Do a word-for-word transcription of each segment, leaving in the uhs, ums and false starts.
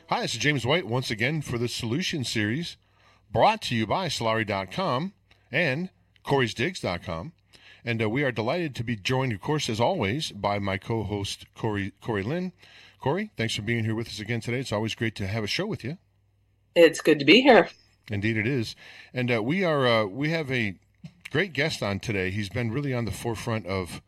Hi, this is James White once again for the Solution Series brought to you by Solari dot com and Corey's Digs dot com. And uh, we are delighted to be joined, of course, as always, by my co-host, Corey, Corey Lynn. Corey, thanks for being here with us again today. It's always great to have a show with you. It's good to be here. Indeed it is. And uh, we are uh, we have a great guest on today. He's been really on the forefront of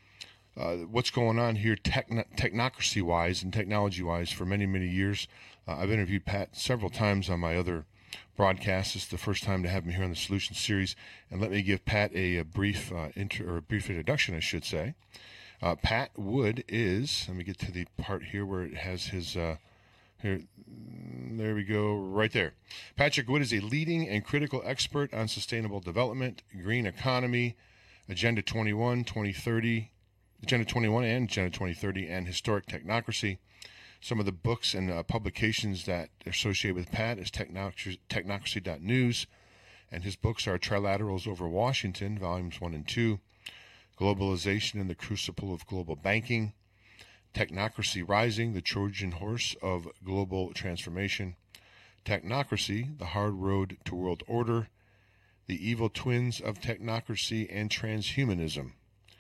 uh, what's going on here techn- technocracy-wise and technology-wise for many, many years. Uh, I've interviewed Pat several times on my other broadcasts. It's the first time to have him here on the Solutions Series. And let me give Pat a, a brief uh, inter- or a brief introduction, I should say. Uh, Pat Wood is, let me get to the part here where it has his, uh, here, there we go, right there. Patrick Wood is a leading and critical expert on sustainable development, green economy, Agenda twenty-one, twenty thirty, Agenda twenty-one and Agenda twenty thirty, and historic technocracy. Some of the books and uh, publications that are associated with Pat is technocracy, technocracy dot news, and his books are Trilaterals Over Washington, Volumes one and two, Globalization and the Crucible of Global Banking, Technocracy Rising, the Trojan Horse of Global Transformation, Technocracy, the Hard Road to World Order, The Evil Twins of Technocracy and Transhumanism.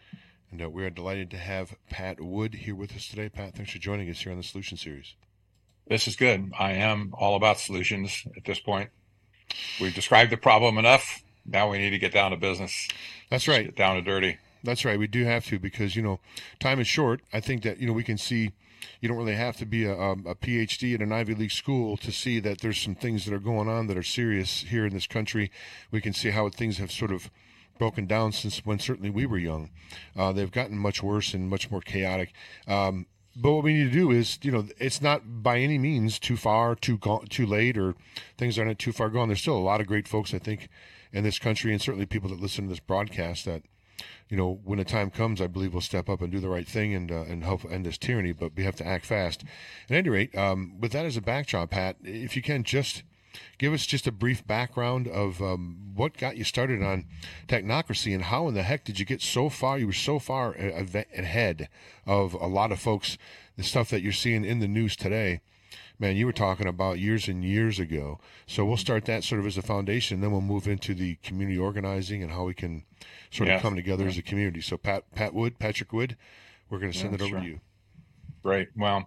And uh, we are delighted to have Pat Wood here with us today. Pat, thanks for joining us here on the Solution Series. This is good. I am all about solutions at this point. We've described the problem enough. Now we need to get down to business. That's right. Get down to dirty. That's right. We do have to because, you know, time is short. I think that, you know, we can see you don't really have to be a, a P H D at an Ivy League school to see that there's some things that are going on that are serious here in this country. We can see how things have sort of broken down since when certainly we were young. Uh, they've gotten much worse and much more chaotic. Um, but what we need to do is, you know, it's not by any means too far, too go- too late, or things aren't too far gone. There's still a lot of great folks, I think, in this country, and certainly people that listen to this broadcast that, you know, when the time comes, I believe we'll step up and do the right thing and uh, and help end this tyranny. But we have to act fast. At any rate, um, with that as a backdrop, Pat, if you can just give us just a brief background of um, what got you started on technocracy and how in the heck did you get so far? You were so far ahead of a lot of folks. The stuff that you're seeing in the news today, man, you were talking about years and years ago. So we'll start that sort of as a foundation, then we'll move into the community organizing and how we can sort of yes. come together yeah. as a community. So Pat, Pat Wood, Patrick Wood, we're going to send yeah, it over sure. to you. Great. Well,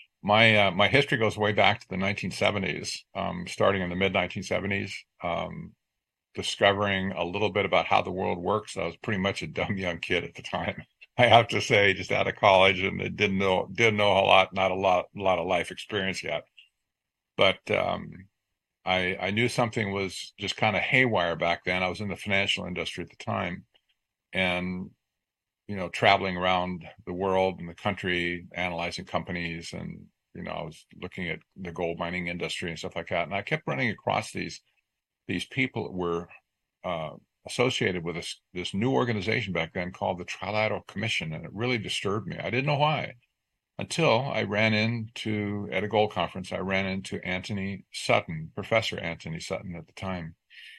my uh, my history goes way back to the nineteen seventies, um, starting in the mid nineteen seventies, um, discovering a little bit about how the world works. I was pretty much a dumb young kid at the time. I have to say, just out of college, and didn't know didn't know a lot, not a lot, a lot of life experience yet. But um, I I knew something was just kind of haywire back then. I was in the financial industry at the time, and you know, traveling around the world and the country, analyzing companies, and you know, I was looking at the gold mining industry and stuff like that. And I kept running across these these people that were uh, associated with this this new organization back then called the Trilateral Commission, and it really disturbed me. I didn't know why until I ran into at a gold conference. I ran into Anthony Sutton, Professor Anthony Sutton at the time,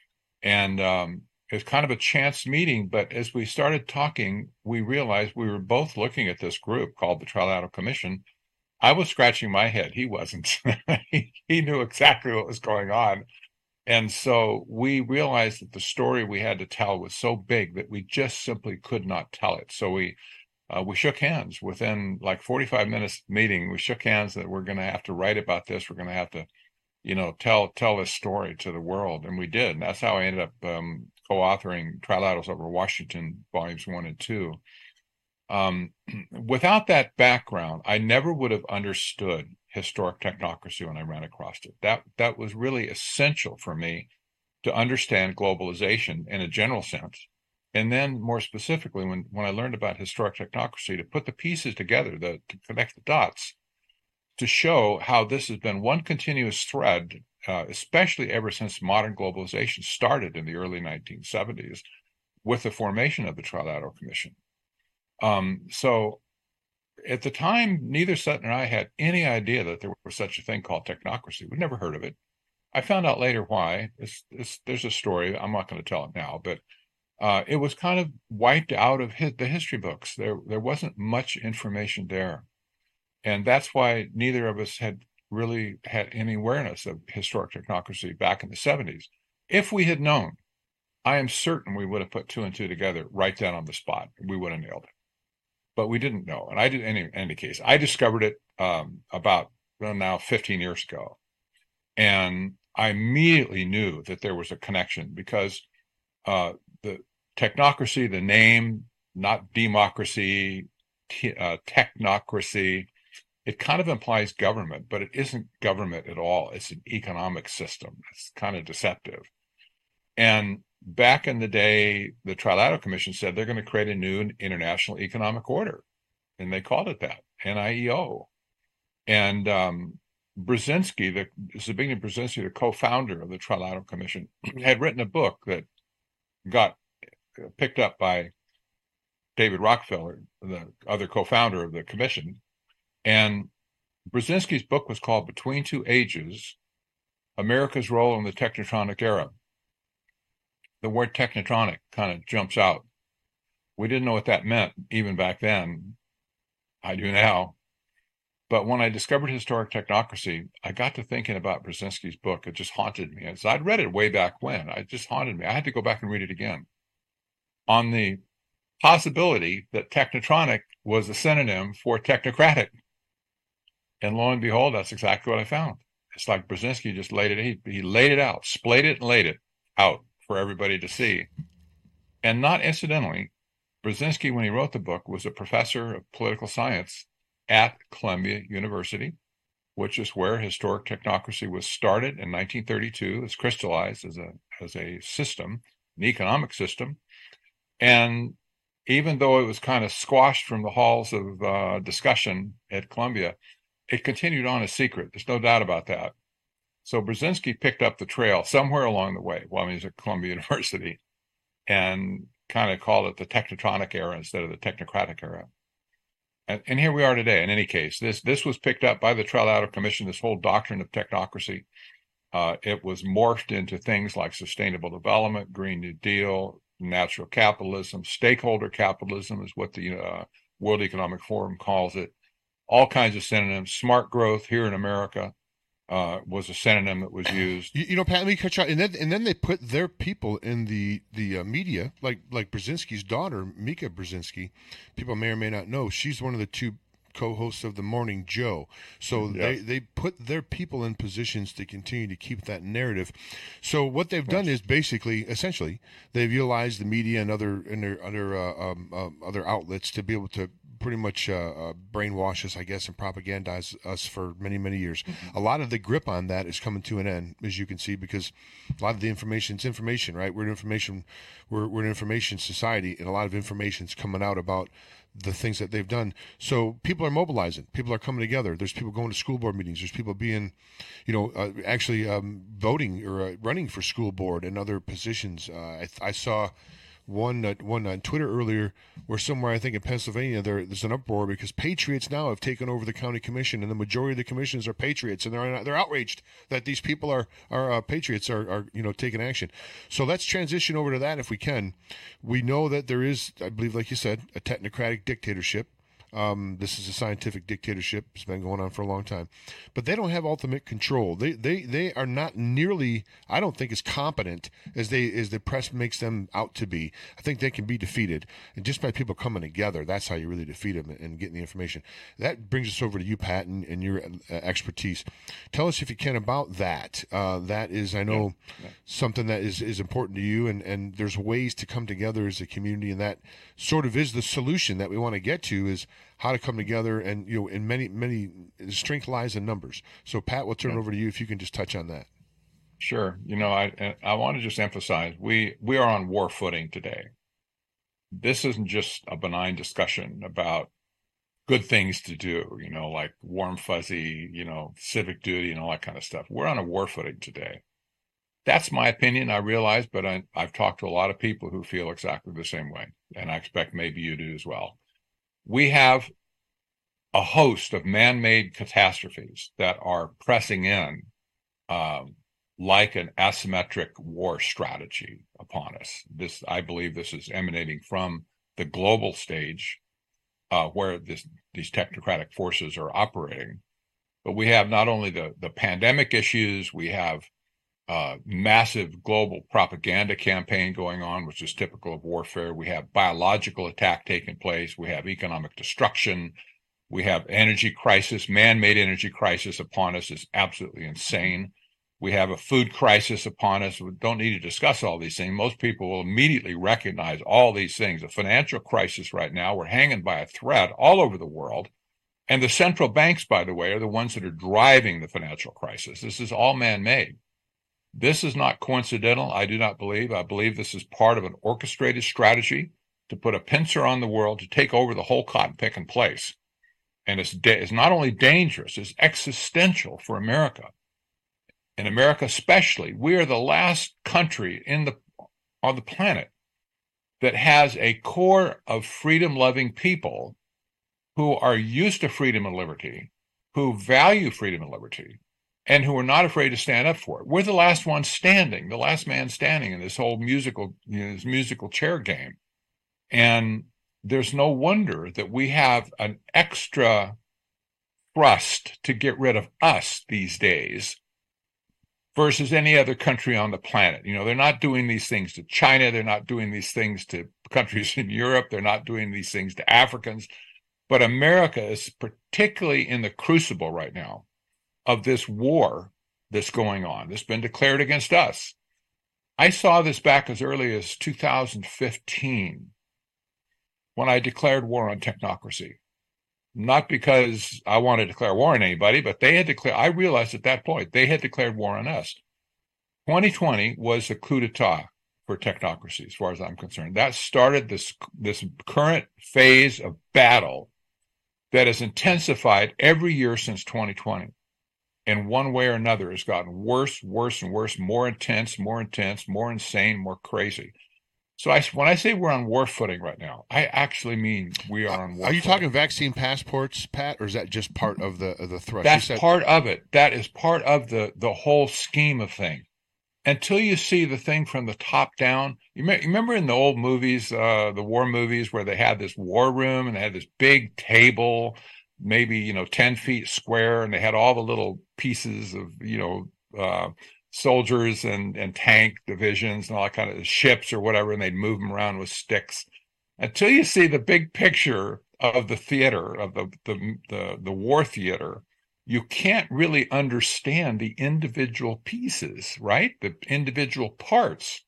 and um, it was kind of a chance meeting. But as we started talking, we realized we were both looking at this group called the Trilateral Commission. I was scratching my head. He wasn't. he, he knew exactly what was going on. And so we realized that the story we had to tell was so big that we just simply could not tell it. So we uh, we shook hands within like forty-five minutes meeting. We shook hands that we're going to have to write about this. We're going to have to, you know, tell tell this story to the world. And we did. And that's how I ended up um, co-authoring Trilaterals Over Washington, volumes one and two. Um, without that background, I never would have understood historic technocracy when I ran across it. That that was really essential for me to understand globalization in a general sense. And then more specifically, when, when I learned about historic technocracy, to put the pieces together, the, to connect the dots, to show how this has been one continuous thread, uh, especially ever since modern globalization started in the early nineteen seventies with the formation of the Trilateral Commission. Um, so at the time, neither Sutton or I had any idea that there was such a thing called technocracy. We'd never heard of it. I found out later why. It's, it's, there's a story. I'm not going to tell it now, but uh, it was kind of wiped out of his, the history books. There, there wasn't much information there. And that's why neither of us had really had any awareness of historic technocracy back in the seventies. If we had known, I am certain we would have put two and two together right then on the spot. We would have nailed it. But we didn't know. And I did, in any case, I discovered it um, about well, now fifteen years ago. And I immediately knew that there was a connection because uh, the technocracy, the name, not democracy, t- uh, technocracy, it kind of implies government, but it isn't government at all. It's an economic system. It's kind of deceptive. And back in the day, the Trilateral Commission said they're going to create a new international economic order. And they called it that, N I E O. And um, Brzezinski, the Zbigniew Brzezinski, the co-founder of the Trilateral Commission, had written a book that got picked up by David Rockefeller, the other co-founder of the commission. And Brzezinski's book was called Between Two Ages, America's Role in the Technotronic Era. The word technotronic kind of jumps out. We didn't know what that meant even back then. I do now. But when I discovered historic technocracy, I got to thinking about Brzezinski's book. It just haunted me. As I'd read it way back when. It just haunted me. I had to go back and read it again on the possibility that technotronic was a synonym for technocratic. And lo and behold, that's exactly what I found. It's like Brzezinski just laid it, he, he laid it out, splayed it and laid it out for everybody to see. And not incidentally, Brzezinski, when he wrote the book, was a professor of political science at Columbia University, which is where historic technocracy was started in nineteen thirty-two. It's crystallized as a as a system, an economic system. And even though it was kind of squashed from the halls of uh, discussion at Columbia, it continued on as secret. There's no doubt about that. So Brzezinski picked up the trail somewhere along the way while he was at Columbia University and kind of called it the technotronic era instead of the technocratic era. And, and here we are today. In any case, this this was picked up by the Trilateral Commission, this whole doctrine of technocracy. Uh, it was morphed into things like sustainable development, Green New Deal, natural capitalism, stakeholder capitalism is what the uh, World Economic Forum calls it. All kinds of synonyms. Smart growth here in America uh, was a synonym that was used. You, you know, Pat, let me cut you out. And then, and then they put their people in the the uh, media, like like Brzezinski's daughter, Mika Brzezinski. People may or may not know she's one of the two co-hosts of the Morning Joe. So yes. they they put their people in positions to continue to keep that narrative. So what they've done is basically, essentially, they've utilized the media and other and their other uh, um, uh, other outlets to be able to pretty much uh, uh, brainwash us, I guess, and propagandize us for many, many years. Mm-hmm. A lot of the grip on that is coming to an end, as you can see, because a lot of the information, it's information, right? We're an information, we're, we're an information society, and a lot of information is coming out about the things that they've done. So people are mobilizing. People are coming together. There's people going to school board meetings. There's people being, you know, uh, actually um, voting or uh, running for school board and other positions. Uh, I, I saw one uh, one on Twitter earlier where somewhere, I think in Pennsylvania, there, there's an uproar because patriots now have taken over the county commission, and the majority of the commissioners are patriots, and they're they're outraged that these people are are uh, patriots are, are you know taking action. So let's transition over to that if we can. We know that there is, I believe, like you said, a technocratic dictatorship. Um, this is a scientific dictatorship. It's been going on for a long time, but they don't have ultimate control. They they they are not nearly, I don't think, as competent as they as the press makes them out to be. I think they can be defeated, and just by people coming together, that's how you really defeat them and getting the information. That brings us over to you, Pat, and, and your uh, expertise. Tell us, if you can, about that. Uh, that is, I know, yeah. Yeah. something that is, is important to you, and, and there's ways to come together as a community, and that sort of is the solution that we want to get to, is how to come together, and you know, in many, many, strength lies in numbers. So, Pat, we'll turn it over to you if you can just touch on that. Sure. You know, I I want to just emphasize we we are on war footing today. This isn't just a benign discussion about good things to do, you know, like warm fuzzy, you know, civic duty and all that kind of stuff. We're on a war footing today. That's my opinion, I realize, but I, I've talked to a lot of people who feel exactly the same way, and I expect maybe you do as well. We have a host of man-made catastrophes that are pressing in um, like an asymmetric war strategy upon us. This, I believe this is emanating from the global stage uh, where this, these technocratic forces are operating. but we have not only the, the pandemic issues, we have uh, massive global propaganda campaign going on, which is typical of warfare. We have biological attack taking place. We have economic destruction. We have energy crisis, man-made energy crisis upon us is absolutely insane. We have a food crisis upon us. We don't need to discuss all these things. Most people will immediately recognize all these things. A financial crisis right now. We're hanging by a thread all over the world. And the central banks, by the way, are the ones that are driving the financial crisis. This is all man-made. This is not coincidental, I do not believe. I believe this is part of an orchestrated strategy to put a pincer on the world, to take over the whole cotton-picking place. And it's, da- it's not only dangerous, it's existential for America. In America especially, we are the last country in the on the planet that has a core of freedom-loving people who are used to freedom and liberty, who value freedom and liberty, and who are not afraid to stand up for it. We're the last one standing, the last man standing in this whole musical, you know, this musical chair game. And there's no wonder that we have an extra thrust to get rid of us these days versus any other country on the planet. You know, they're not doing these things to China. They're not doing these things to countries in Europe. They're not doing these things to Africans. But America is particularly in the crucible right now of this war that's going on, that's been declared against us. I saw this back as early as two thousand fifteen when I declared war on technocracy. Not because I wanted to declare war on anybody, but they had declared, I realized at that point, they had declared war on us. twenty twenty was the coup d'etat for technocracy, as far as I'm concerned. That started this, this current phase of battle that has intensified every year since twenty twenty. In one way or another, has gotten worse, worse, and worse, more intense, more intense, more insane, more crazy. So I, when I say we're on war footing right now, I actually mean we are on war Are you footing. talking vaccine passports, Pat, or is that just part of the of the thrust? That's said- part of it. That is part of the, the whole scheme of things. Until you see the thing from the top down, you, may, you remember in the old movies, uh, the war movies, where they had this war room and they had this big table, maybe, you know, ten feet square, and they had all the little pieces of, you know, uh, soldiers and, and tank divisions and all that kind of ships or whatever, and they'd move them around with sticks. Until you see the big picture of the theater, of the, the, the, the war theater, you can't really understand the individual pieces, right? The individual parts.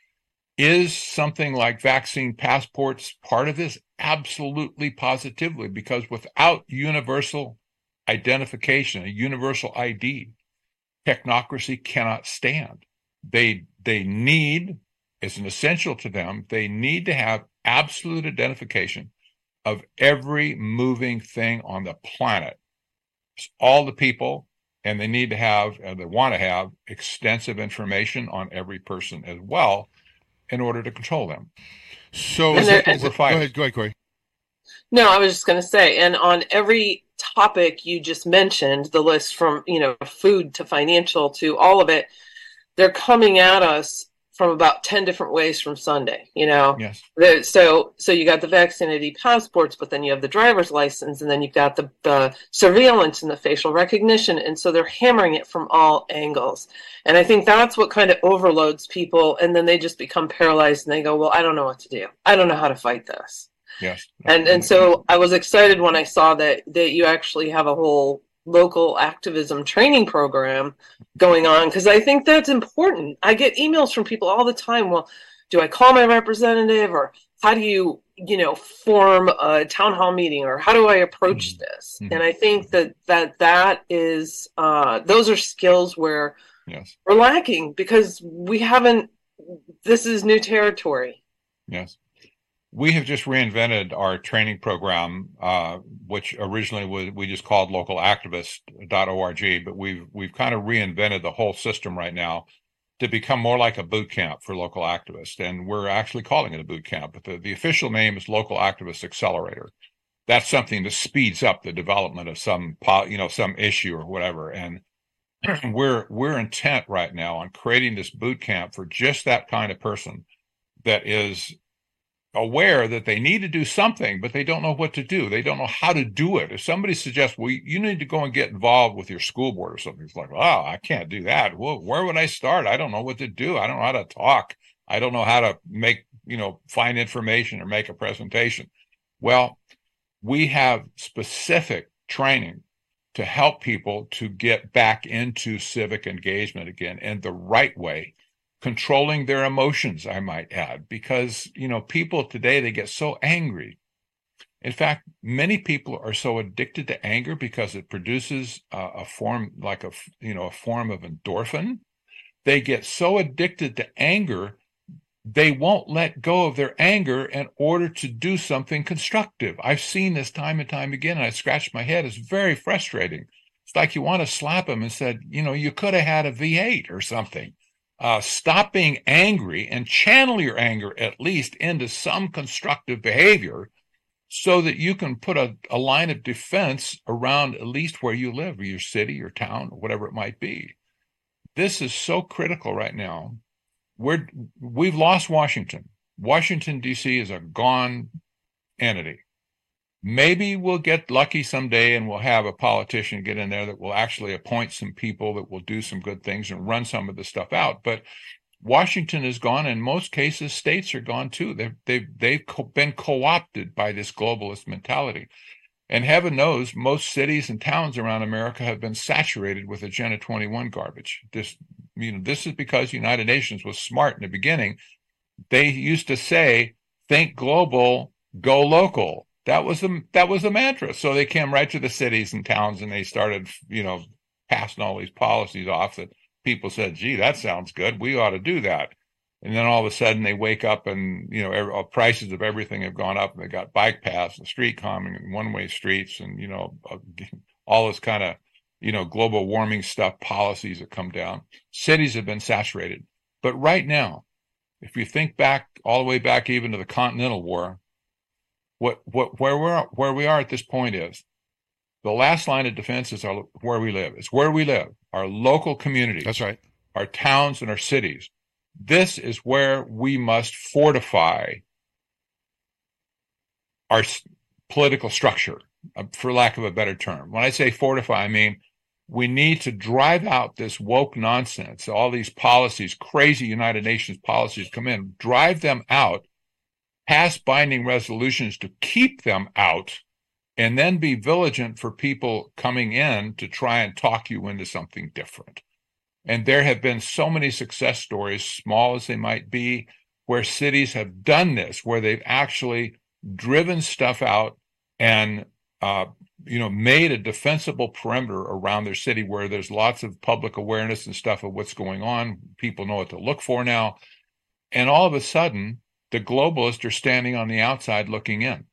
Is something like vaccine passports part of this? Absolutely, positively, because without universal identification, a universal I D, technocracy cannot stand. They they need, it's an essential to them, they need to have absolute identification of every moving thing on the planet. It's all the people, and they need to have, and they want to have, extensive information on every person as well in order to control them. So And is there- it, is it, go ahead, go ahead, Corey. No, I was just going to say, and on every topic you just mentioned, the list from, you know, food to financial to all of it, they're coming at us from about ten different ways from Sunday, you know. Yes. The, so so you got the vaccine I D passports, but then you have the driver's license, and then you've got the, the surveillance and the facial recognition, and so they're hammering it from all angles. And I think that's what kind of overloads people, and then they just become paralyzed, and they go, well, I don't know what to do. I don't know how to fight this. Yes. And and so I was excited when I saw that that you actually have a whole local activism training program going on, because I think that's important. I get emails from people all the time. Well, do I call my representative, or how do you, you know, form a town hall meeting, or how do I approach Mm-hmm. this? Mm-hmm. And I think that that that is uh, those are skills where Yes. we're lacking, because we haven't. This is new territory. Yes. We have just reinvented our training program, uh, which originally was, we just called local activist dot org, but we've we've kind of reinvented the whole system right now to become more like a boot camp for local activists. And we're actually calling it a boot camp, but the, the official name is Local Activist Accelerator. That's something that speeds up the development of some, you know, some issue or whatever. And we're we're intent right now on creating this boot camp for just that kind of person that is aware that they need to do something, but they don't know what to do. They don't know how to do it. If somebody suggests, well, you need to go and get involved with your school board or something, it's like, oh, I can't do that. Well, where would I start? I don't know what to do. I don't know how to talk. I don't know how to make, you know, find information or make a presentation. Well, we have specific training to help people to get back into civic engagement again in the right way, controlling their emotions, I might add, because, you know, people today, they get so angry. In fact, many people are so addicted to anger because it produces uh, a form like a, you know, a form of endorphin. They get so addicted to anger, they won't let go of their anger in order to do something constructive. I've seen this time and time again, and I scratched my head. It's very frustrating. It's like you want to slap them and said, you know, you could have had a V eight or something. Uh, stop being angry and channel your anger at least into some constructive behavior so that you can put a, a line of defense around at least where you live, or your city, your town, or whatever it might be. This is so critical right now. We're, we've lost Washington. Washington, D C is a gone entity. Maybe we'll get lucky someday and we'll have a politician get in there that will actually appoint some people that will do some good things and run some of the stuff out. But Washington is gone. In most cases, states are gone too. They've, they've, they've co- been co-opted by this globalist mentality. And heaven knows most cities and towns around America have been saturated with Agenda twenty-one garbage. This, you know, this is because the United Nations was smart in the beginning. They used to say, think global, go local. That was the that was the mantra. So they came right to the cities and towns, and they started, you know, passing all these policies off that people said, "Gee, that sounds good. We ought to do that." And then all of a sudden, they wake up, and you know, every, prices of everything have gone up. And they got bike paths and street calming and one-way streets, and you know, all this kind of, you know, global warming stuff, policies that come down. Cities have been saturated. But right now, if you think back all the way back even to the Continental War, what what where we're where we are at this point is the last line of defense is our, where we live. It's where we live, our local communities. That's right. Our towns and our cities. This is where we must fortify our political structure, for lack of a better term. When I say fortify, I mean we need to drive out this woke nonsense. All these policies, crazy United Nations policies come in, drive them out, pass binding resolutions to keep them out, and then be vigilant for people coming in to try and talk you into something different. And there have been so many success stories, small as they might be, where cities have done this, where they've actually driven stuff out and, uh, you know, made a defensible perimeter around their city where there's lots of public awareness and stuff of what's going on. People know what to look for now. And all of a sudden, the globalists are standing on the outside looking in.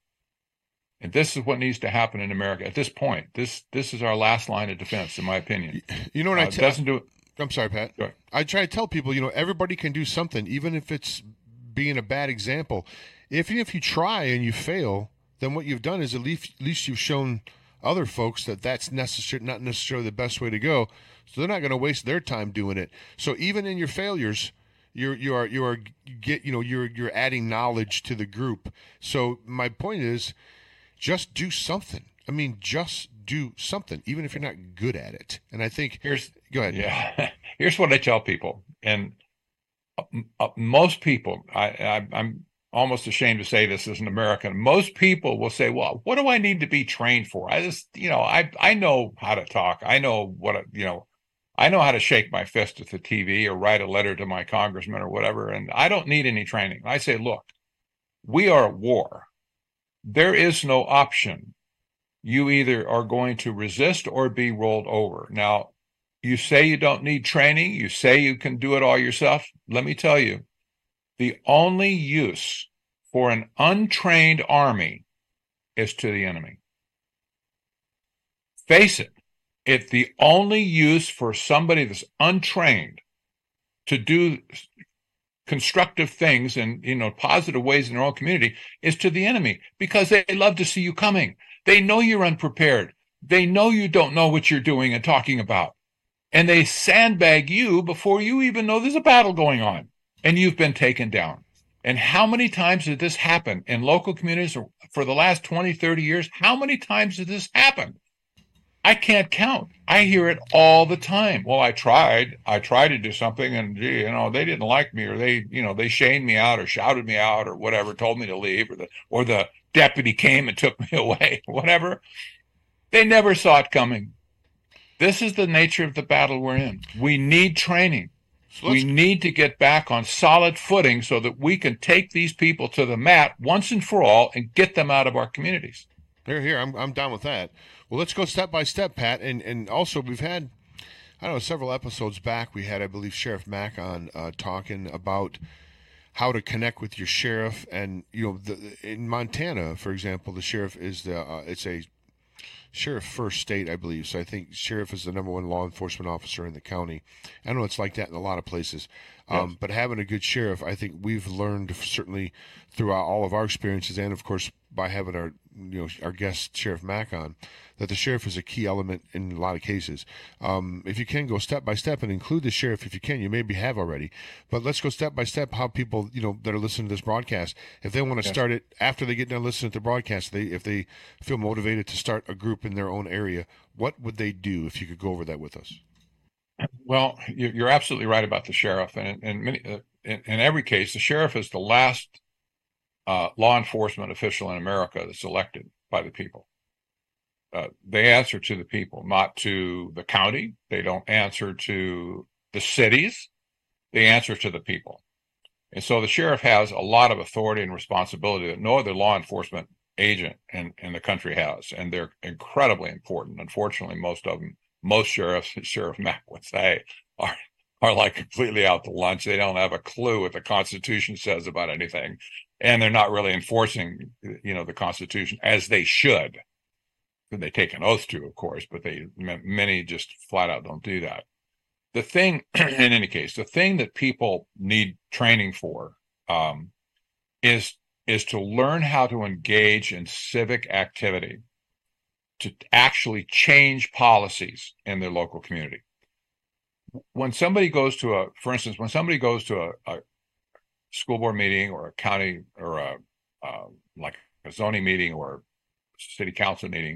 And this is what needs to happen in America at this point. This this is our last line of defense, in my opinion. You know what uh, I tell? doesn't do it. I'm sorry, Pat. Sorry. I try to tell people, you know, everybody can do something, even if it's being a bad example. If if you try and you fail, then what you've done is at least, at least you've shown other folks that that's necessary, not necessarily the best way to go. So they're not going to waste their time doing it. So even in your failures, you're you are you are get you know you're you're adding knowledge to the group. So my point is, just do something. I mean, just do something, even if you're not good at it. And I think Here's go ahead. Yeah, here's what I tell people, and uh, uh, most people, I, I, I'm almost ashamed to say this as an American. Most people will say, "Well, what do I need to be trained for? I just, you know, I I know how to talk. I know what you know." I know how to shake my fist at the T V or write a letter to my congressman or whatever, and I don't need any training. I say, look, we are at war. There is no option. You either are going to resist or be rolled over. Now, you say you don't need training. You say you can do it all yourself. Let me tell you, the only use for an untrained army is to the enemy. Face it. It's the only use for somebody that's untrained to do constructive things and, you know, positive ways in their own community is to the enemy, because they love to see you coming. They know you're unprepared. They know you don't know what you're doing and talking about. And they sandbag you before you even know there's a battle going on and you've been taken down. And how many times did this happen in local communities for the last twenty, thirty years? How many times did this happen? I can't count. I hear it all the time. Well, I tried. I tried to do something, and gee, you know, they didn't like me, or they, you know, they shamed me out, or shouted me out, or whatever, told me to leave, or the or the deputy came and took me away, whatever. They never saw it coming. This is the nature of the battle we're in. We need training. So we need to get back on solid footing so that we can take these people to the mat once and for all and get them out of our communities. Here, here, I'm I'm down with that. Well, let's go step by step, Pat, and and also we've had, I don't know, several episodes back we had, I believe, Sheriff Mack on uh, talking about how to connect with your sheriff, and you know, the, in Montana, for example, the sheriff is the uh, it's a sheriff first state, I believe. So I think sheriff is the number one law enforcement officer in the county. I know it's like that in a lot of places. Um, yes. But having a good sheriff, I think we've learned certainly throughout all of our experiences, and of course by having our you know our guest Sheriff Mack on, that the sheriff is a key element in a lot of cases. Um, if you can go step by step and include the sheriff, if you can, you maybe have already, but let's go step by step how people you know that are listening to this broadcast, if they want to yes. start it after they get done listening to the broadcast, they if they feel motivated to start a group in their own area, what would they do? If you could go over that with us. Well, you're absolutely right about the sheriff, and in many uh, in, in every case, the sheriff is the last uh, law enforcement official in America that's elected by the people. Uh, they answer to the people, not to the county. They don't answer to the cities. They answer to the people. And so the sheriff has a lot of authority and responsibility that no other law enforcement agent in, in the country has. And they're incredibly important. Unfortunately, most of them, most sheriffs, Sheriff Mack would say, are, are like completely out to lunch. They don't have a clue what the Constitution says about anything. And they're not really enforcing, you know, the Constitution as they should. They take an oath to, of course, but they many just flat out don't do that. The thing, in any case, the thing that people need training for um, is is to learn how to engage in civic activity, to actually change policies in their local community. When somebody goes to a, for instance, when somebody goes to a, a school board meeting or a county or a uh, like a zoning meeting or a city council meeting,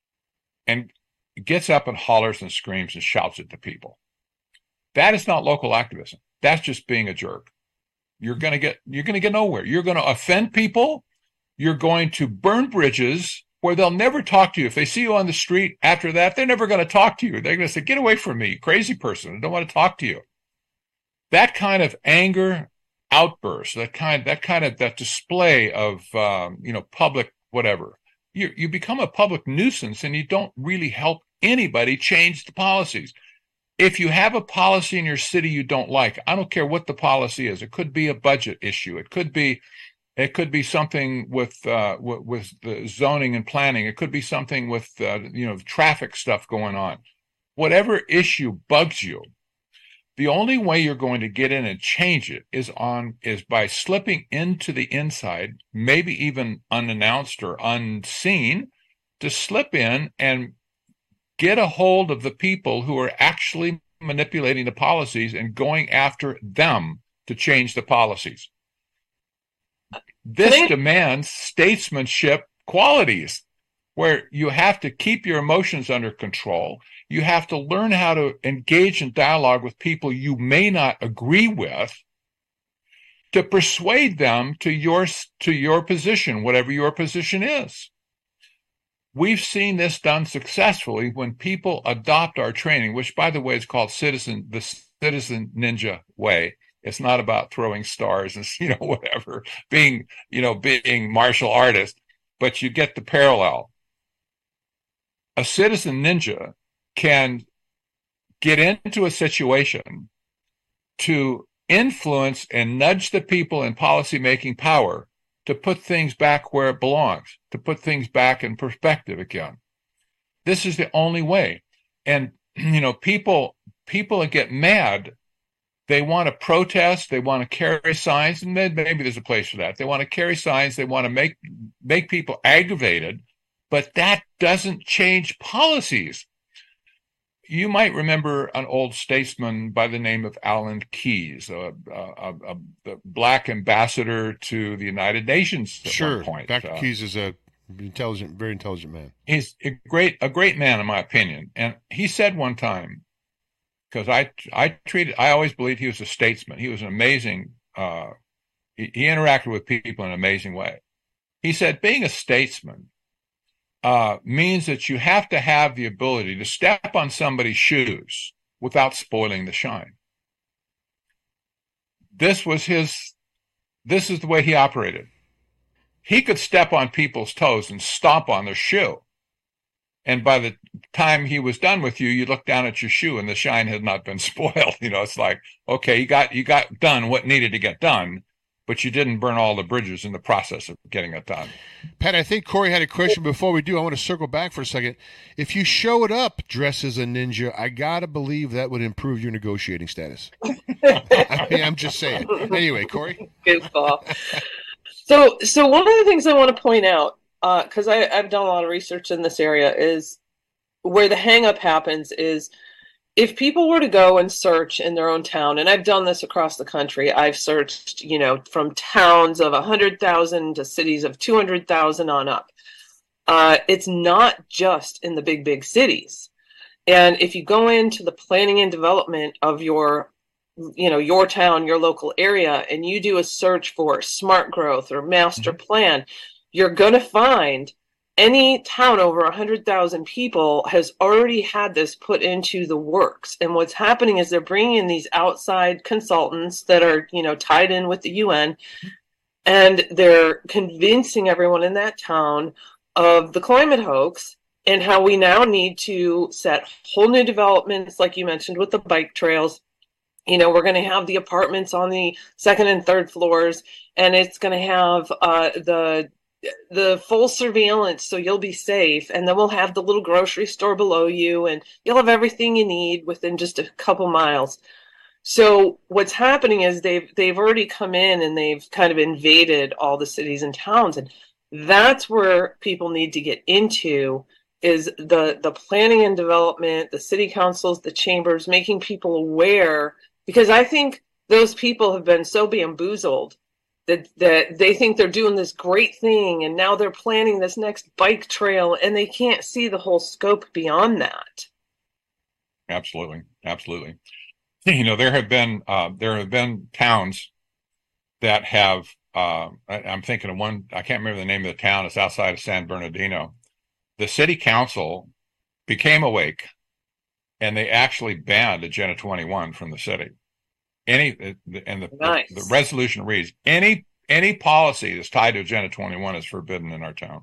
and gets up and hollers and screams and shouts at the people, that is not local activism. That's just being a jerk. You're going to get, you're going to get nowhere. You're going to offend people. You're going to burn bridges where they'll never talk to you. If they see you on the street after that, they're never going to talk to you. They're going to say, get away from me, crazy person. I don't want to talk to you. That kind of anger outburst, that kind, that kind of, that display of, um, you know, public, whatever, you, you become a public nuisance and you don't really help anybody change the policies. If you have a policy in your city you don't like, I don't care what the policy is. It could be a budget issue. It could be, it could be something with uh, w- with the zoning and planning. It could be something with uh, you know traffic stuff going on. Whatever issue bugs you, the only way you're going to get in and change it is on is by slipping into the inside, maybe even unannounced or unseen, to slip in and get a hold of the people who are actually manipulating the policies and going after them to change the policies. This I- demands statesmanship qualities where you have to keep your emotions under control. You have to learn how to engage in dialogue with people you may not agree with to persuade them to your, to your position, whatever your position is. We've seen this done successfully when people adopt our training, which, by the way, is called citizen, the Citizen Ninja Way. It's not about throwing stars and, you know, whatever, being, you know, being martial artist, but you get the parallel. A citizen ninja can get into a situation to influence and nudge the people in policymaking power to put things back where it belongs, to put things back in perspective again. This is the only way. And, you know, people, people that get mad, they want to protest, they want to carry signs, and then maybe there's a place for that. They want to carry signs, they want to make, make people aggravated, but that doesn't change policies. you might remember an old statesman by the name of Alan Keyes, a, a, a, a black ambassador to the United Nations at sure. one point. Doctor Uh, Keyes is a intelligent, very intelligent man. He's a great, a great man, in my opinion. And he said one time, because I, I treated, I always believed he was a statesman. He was an amazing, uh, he, he interacted with people in an amazing way. He said, being a statesman uh, means that you have to have the ability to step on somebody's shoes without spoiling the shine. This was his, this is the way he operated. He could step on people's toes and stomp on their shoe. And by the time he was done with you, you look down at your shoe and the shine had not been spoiled. You know, it's like, okay, you got, you got done what needed to get done, but you didn't burn all the bridges in the process of getting it done. Pat, I think Corey had a question before we do. I want to circle back for a second. If you showed up dressed as a ninja, I got to believe that would improve your negotiating status. I mean, I'm just saying. Anyway, Corey. Goofball. So, so one of the things I want to point out, because uh, I've done a lot of research in this area, is where the hang-up happens is if people were to go and search in their own town, and I've done this across the country, I've searched, you know, from towns of one hundred thousand to cities of two hundred thousand on up. Uh, it's not just in the big, big cities. And if you go into the planning and development of your you know, your town, your local area, and you do a search for smart growth or master mm-hmm. plan, you're going to find any town over one hundred thousand people has already had this put into the works. And what's happening is they're bringing in these outside consultants that are, you know, tied in with the U N, and they're convincing everyone in that town of the climate hoax and how we now need to set whole new developments, like you mentioned, with the bike trails. You know, we're going to have the apartments on the second and third floors, and it's going to have uh, the the full surveillance, so you'll be safe. And then we'll have the little grocery store below you, and you'll have everything you need within just a couple miles. So what's happening is they've they've already come in and they've kind of invaded all the cities and towns, and that's where people need to get into. Is the the planning and development, the city councils, the chambers, making people aware. Because I think those people have been so bamboozled that, that they think they're doing this great thing, and now they're planning this next bike trail, and they can't see the whole scope beyond that. Absolutely, absolutely. You know, there have been uh, there have been towns that have. Uh, I, I'm thinking of one. I can't remember the name of the town. It's outside of San Bernardino. The city council became awake, and they actually banned Agenda twenty-one from the city. Any and the, nice. the, the resolution reads any any policy that's tied to Agenda twenty-one is forbidden in our town.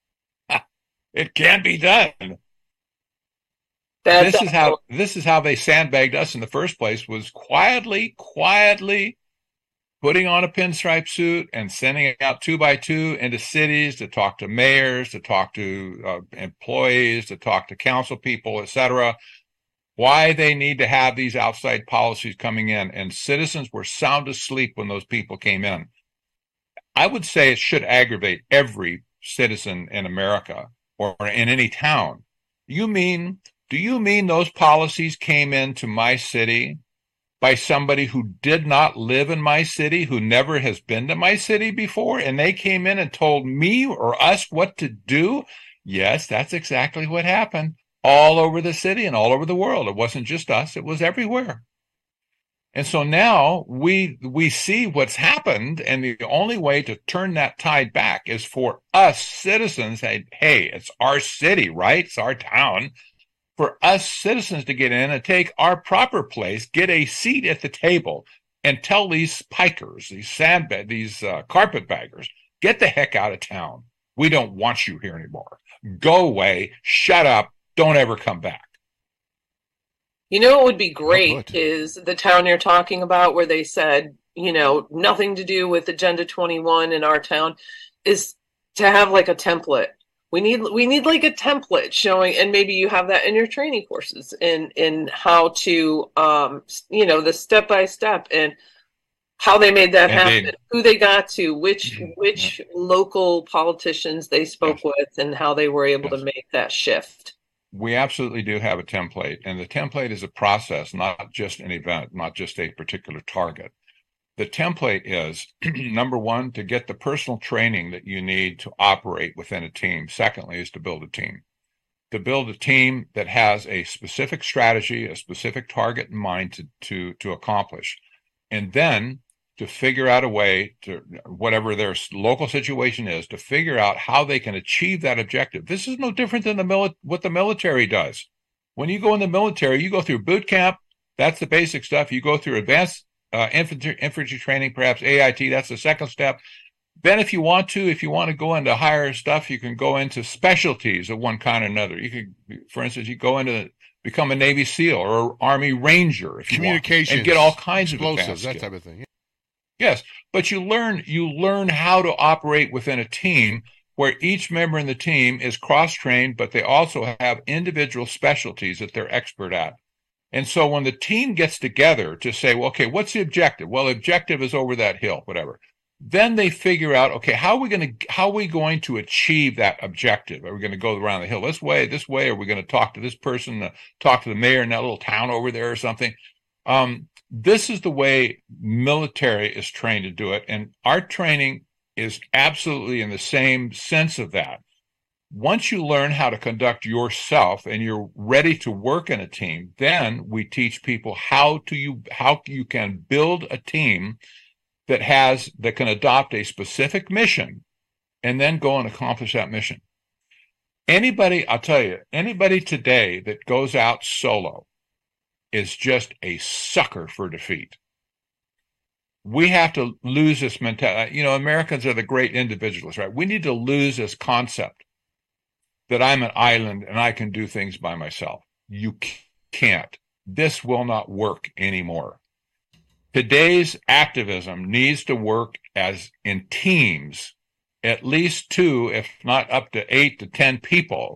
It can't be done. That's this is how this is how they sandbagged us in the first place. Was quietly, quietly putting on a pinstripe suit and sending out two by two into cities to talk to mayors, to talk to uh, employees, to talk to council people, et cetera. Why they need to have these outside policies coming in, and citizens were sound asleep when those people came in. I would say it should aggravate every citizen in America or in any town. You mean, do you mean those policies came into my city by somebody who did not live in my city, who never has been to my city before, and they came in and told me or us what to do? Yes, that's exactly what happened. All over the city and all over the world. It wasn't just us, it was everywhere. And so now we we see what's happened, and the only way to turn that tide back is for us citizens, hey, hey, it's our city, right? It's our town. For us citizens to get in and take our proper place, get a seat at the table, and tell these pikers, these sandbag, these uh, carpetbaggers, get the heck out of town. We don't want you here anymore. Go away, shut up. Don't ever come back. You know what would be great is the town you're talking about where they said, you know, nothing to do with Agenda twenty-one in our town, is to have like a template. We need we need like a template showing, and maybe you have that in your training courses in in how to um you know, the step by step and how they made that Indeed. happen, who they got to, which mm-hmm. which local politicians they spoke yes. with, and how they were able yes. to make that shift. we absolutely do have a template, and the template is a process, not just an event, not just a particular target. The template is, number one, to get the personal training that you need to operate within a team. Secondly, is to build a team. To build a team that has a specific strategy, a specific target in mind to, to, to accomplish. And then to figure out a way to, whatever their local situation is, to figure out how they can achieve that objective. This is no different than the mili- what the military does. When you go in the military, you go through boot camp. That's the basic stuff. You go through advanced uh, infantry, infantry training, perhaps A I T. That's the second step. Then if you want to, if you want to go into higher stuff, you can go into specialties of one kind or another. You can, for instance, you go into become a Navy SEAL or an Army Ranger if you Communications, want, and get all kinds of explosives, that skills. type of thing. Yeah. Yes, but you learn you learn how to operate within a team where each member in the team is cross-trained, but they also have individual specialties that they're expert at. And so when the team gets together to say, well, okay, what's the objective? Well, the objective is over that hill, whatever. Then they figure out, okay, how are we going to how are we going to achieve that objective? Are we going to go around the hill this way, this way? Are we going to talk to this person, uh, talk to the mayor in that little town over there or something? Um, this is the way military is trained to do it. And our training is absolutely in the same sense of that. Once you learn how to conduct yourself and you're ready to work in a team, then we teach people how to you how you can build a team that has that can adopt a specific mission and then go and accomplish that mission. Anybody, I'll tell you, anybody today that goes out solo is just a sucker for defeat. We have to lose this mentality. You know, Americans are the great individualists, right? We need to lose this concept that I'm an island and I can do things by myself. You can't. This will not work anymore. Today's activism needs to work as in teams, at least two, if not up to eight to ten people,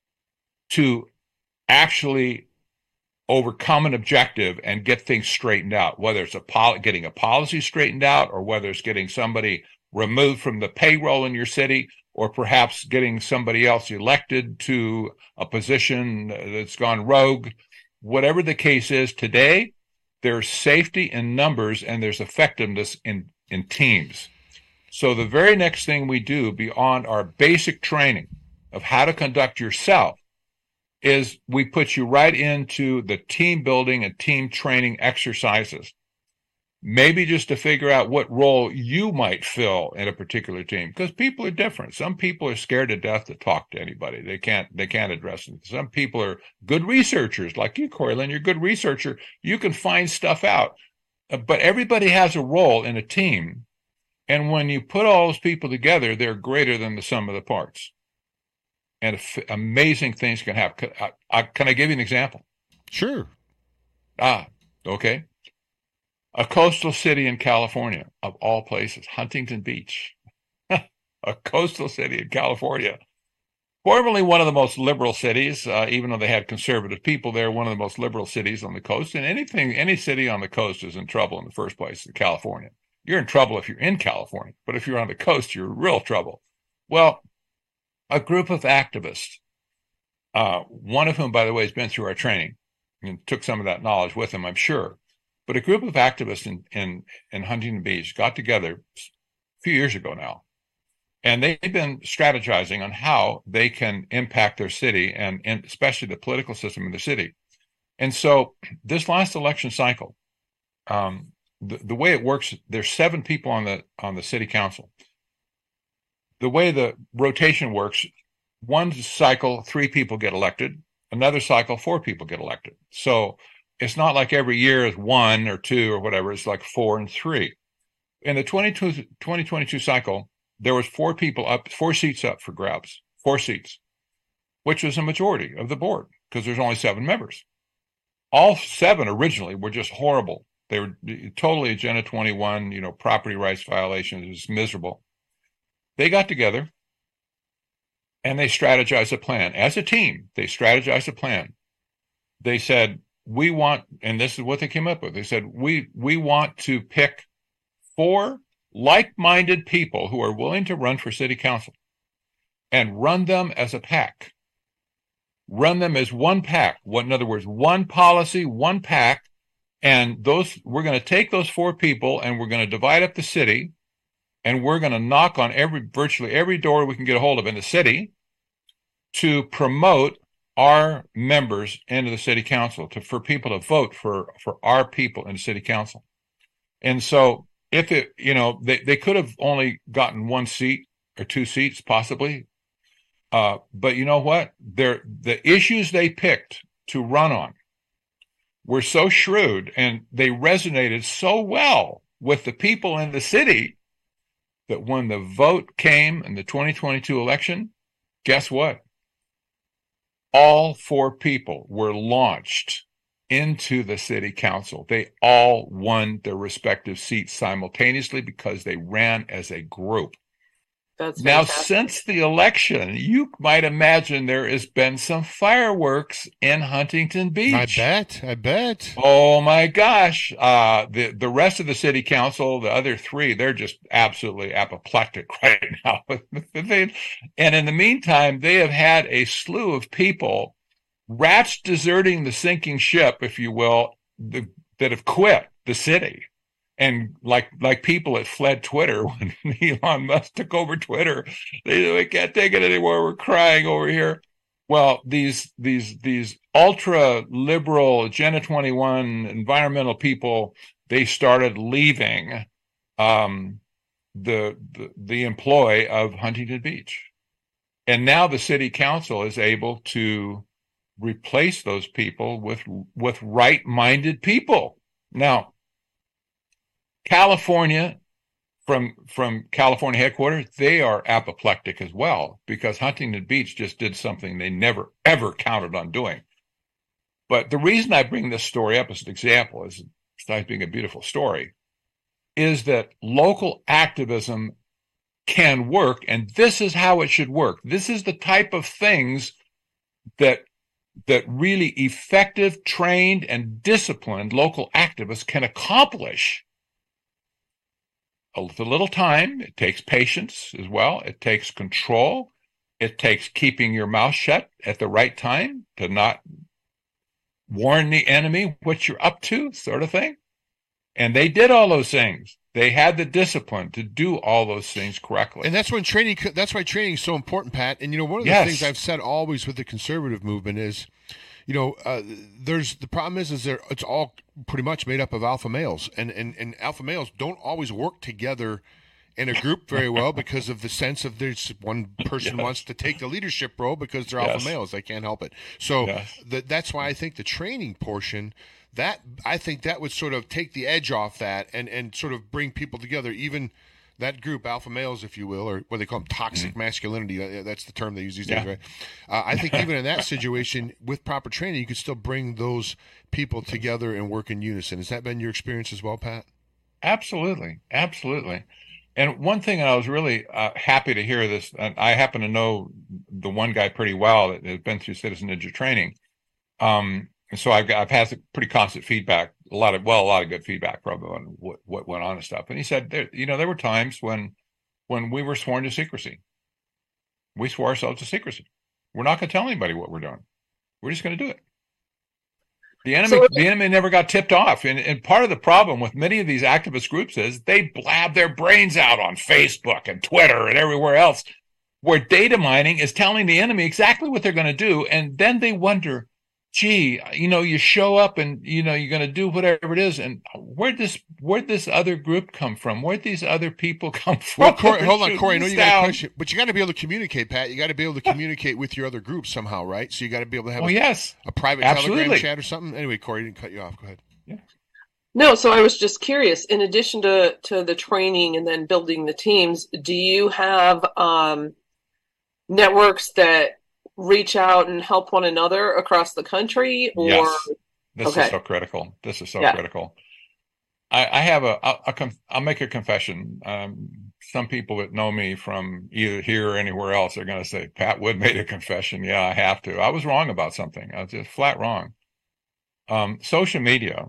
to actually overcome an objective and get things straightened out, whether it's a pol- getting a policy straightened out or whether it's getting somebody removed from the payroll in your city or perhaps getting somebody else elected to a position that's gone rogue. Whatever the case is today, there's safety in numbers and there's effectiveness in, in teams. So the very next thing we do beyond our basic training of how to conduct yourself is we put you right into the team building and team training exercises. Maybe just to figure out what role you might fill in a particular team, because people are different. Some people are scared to death to talk to anybody. They can't, they can't address it. Some people are good researchers like you, Corlin. You're a good researcher. You can find stuff out, but everybody has a role in a team. And when you put all those people together, they're greater than the sum of the parts. And f- amazing things can happen. Can I, can I give you an example? Sure. Ah, okay. A coastal city in California, of all places, Huntington Beach. A coastal city in California. Formerly one of the most liberal cities, uh, even though they had conservative people there, one of the most liberal cities on the coast. And anything, any city on the coast is in trouble in the first place in California. You're in trouble if you're in California, but if you're on the coast, you're in real trouble. Well, a group of activists, uh, one of whom, by the way, has been through our training and took some of that knowledge with him, I'm sure. But a group of activists in, in, in Huntington Beach got together a few years ago now, and they've been strategizing on how they can impact their city and, and especially the political system in the city. And so this last election cycle, um, the, the way it works, there's seven people on the on the city council. The way the rotation works, one cycle, three people get elected. Another cycle, four people get elected. So it's not like every year is one or two or whatever. It's like four and three. In the twenty twenty-two cycle, there was four people up, four seats up for grabs, four seats, which was a majority of the board because there's only seven members. All seven originally were just horrible. They were totally Agenda twenty-one, you know, property rights violations. It was miserable. They got together and they strategized a plan. As a team, they strategized a plan. They said, we want, and this is what they came up with. They said, we we want to pick four like-minded people who are willing to run for city council and run them as a pack. run them as one pack. What, in other words, one policy, one pack. And those, we're going to take those four people and we're going to divide up the city, and we're going to knock on every, virtually every door we can get a hold of in the city to promote our members into the city council, to, for people to vote for, for our people in the city council. And so if it, you know, they, they could have only gotten one seat or two seats possibly. Uh, but you know what? They're, the issues they picked to run on were so shrewd, and they resonated so well with the people in the city that when the vote came in the twenty twenty-two election, guess what? All four people were launched into the city council. They all won their respective seats simultaneously because they ran as a group. That's now, fantastic. since the election, you might imagine there has been some fireworks in Huntington Beach. I bet. I bet. Oh my gosh. Uh, the, the rest of the city council, the other three, they're just absolutely apoplectic right now. And in the meantime, they have had a slew of people, rats deserting the sinking ship, if you will, the, that have quit the city. And like like people that fled Twitter when Elon Musk took over Twitter, they said, we can't take it anymore. We're crying over here. Well, these these these ultra liberal Agenda twenty-one environmental people, they started leaving um, the, the the employ of Huntington Beach, and now the city council is able to replace those people with with right-minded people. Now, California, from from California headquarters, they are apoplectic as well, because Huntington Beach just did something they never, ever counted on doing. But the reason I bring this story up as an example, is besides being a beautiful story, is that local activism can work, and this is how it should work. This is the type of things that that really effective, trained, and disciplined local activists can accomplish. A little time. It takes patience as well. It takes control. It takes keeping your mouth shut at the right time to not warn the enemy what you're up to, sort of thing. And they did all those things. They had the discipline to do all those things correctly. And that's when training, that's why training is so important, Pat. And, you know, one of the yes. things I've said always with the conservative movement is, you know, uh, there's the problem is, is there it's all pretty much made up of alpha males, and, and, and alpha males don't always work together in a group very well because of the sense of there's one person yes. wants to take the leadership role because they're yes. alpha males. They can't help it. So yes. the, that's why I think the training portion, that I think that would sort of take the edge off that and, and sort of bring people together, even that group, alpha males, if you will, or what they call them, toxic mm-hmm. masculinity. That's the term they use these yeah. days, right? Uh, I think even in that situation, with proper training, you could still bring those people together and work in unison. Has that been your experience as well, Pat? Absolutely. Absolutely. And one thing I was really uh, happy to hear this, and I happen to know the one guy pretty well that has been through Citizen Ninja training. Um, and so I've, got, I've had pretty constant feedback. A lot of, well, a lot of good feedback probably on what, what went on and stuff. And he said, there, you know, there were times when, when we were sworn to secrecy. We swore ourselves to secrecy. We're not going to tell anybody what we're doing. We're just going to do it. The enemy, so, the enemy never got tipped off. And, and part of the problem with many of these activist groups is they blab their brains out on Facebook and Twitter and everywhere else, where data mining is telling the enemy exactly what they're going to do. And then they wonder, gee, you know, you show up and, you know, you're going to do whatever it is. And where'd this, where'd this other group come from? Where'd these other people come from? Well, Corey, hold on, Corey. I know you got a question, but you got to be able to communicate, Pat. You got to be able to communicate with your other groups somehow, right? So you got to be able to have oh, a, yes. a private Absolutely. Telegram chat or something. Anyway, Corey, I didn't cut you off. Go ahead. Yeah. No, so I was just curious, in addition to, to the training and then building the teams, do you have um, networks that reach out and help one another across the country? Or yes. This okay. is so critical. This is so yeah. critical. I, I have a, a, a, I'll make a confession. Um, some people that know me from either here or anywhere else are going to say, Pat Wood made a confession. Yeah, I have to. I was wrong about something. I was just flat wrong. Um, social media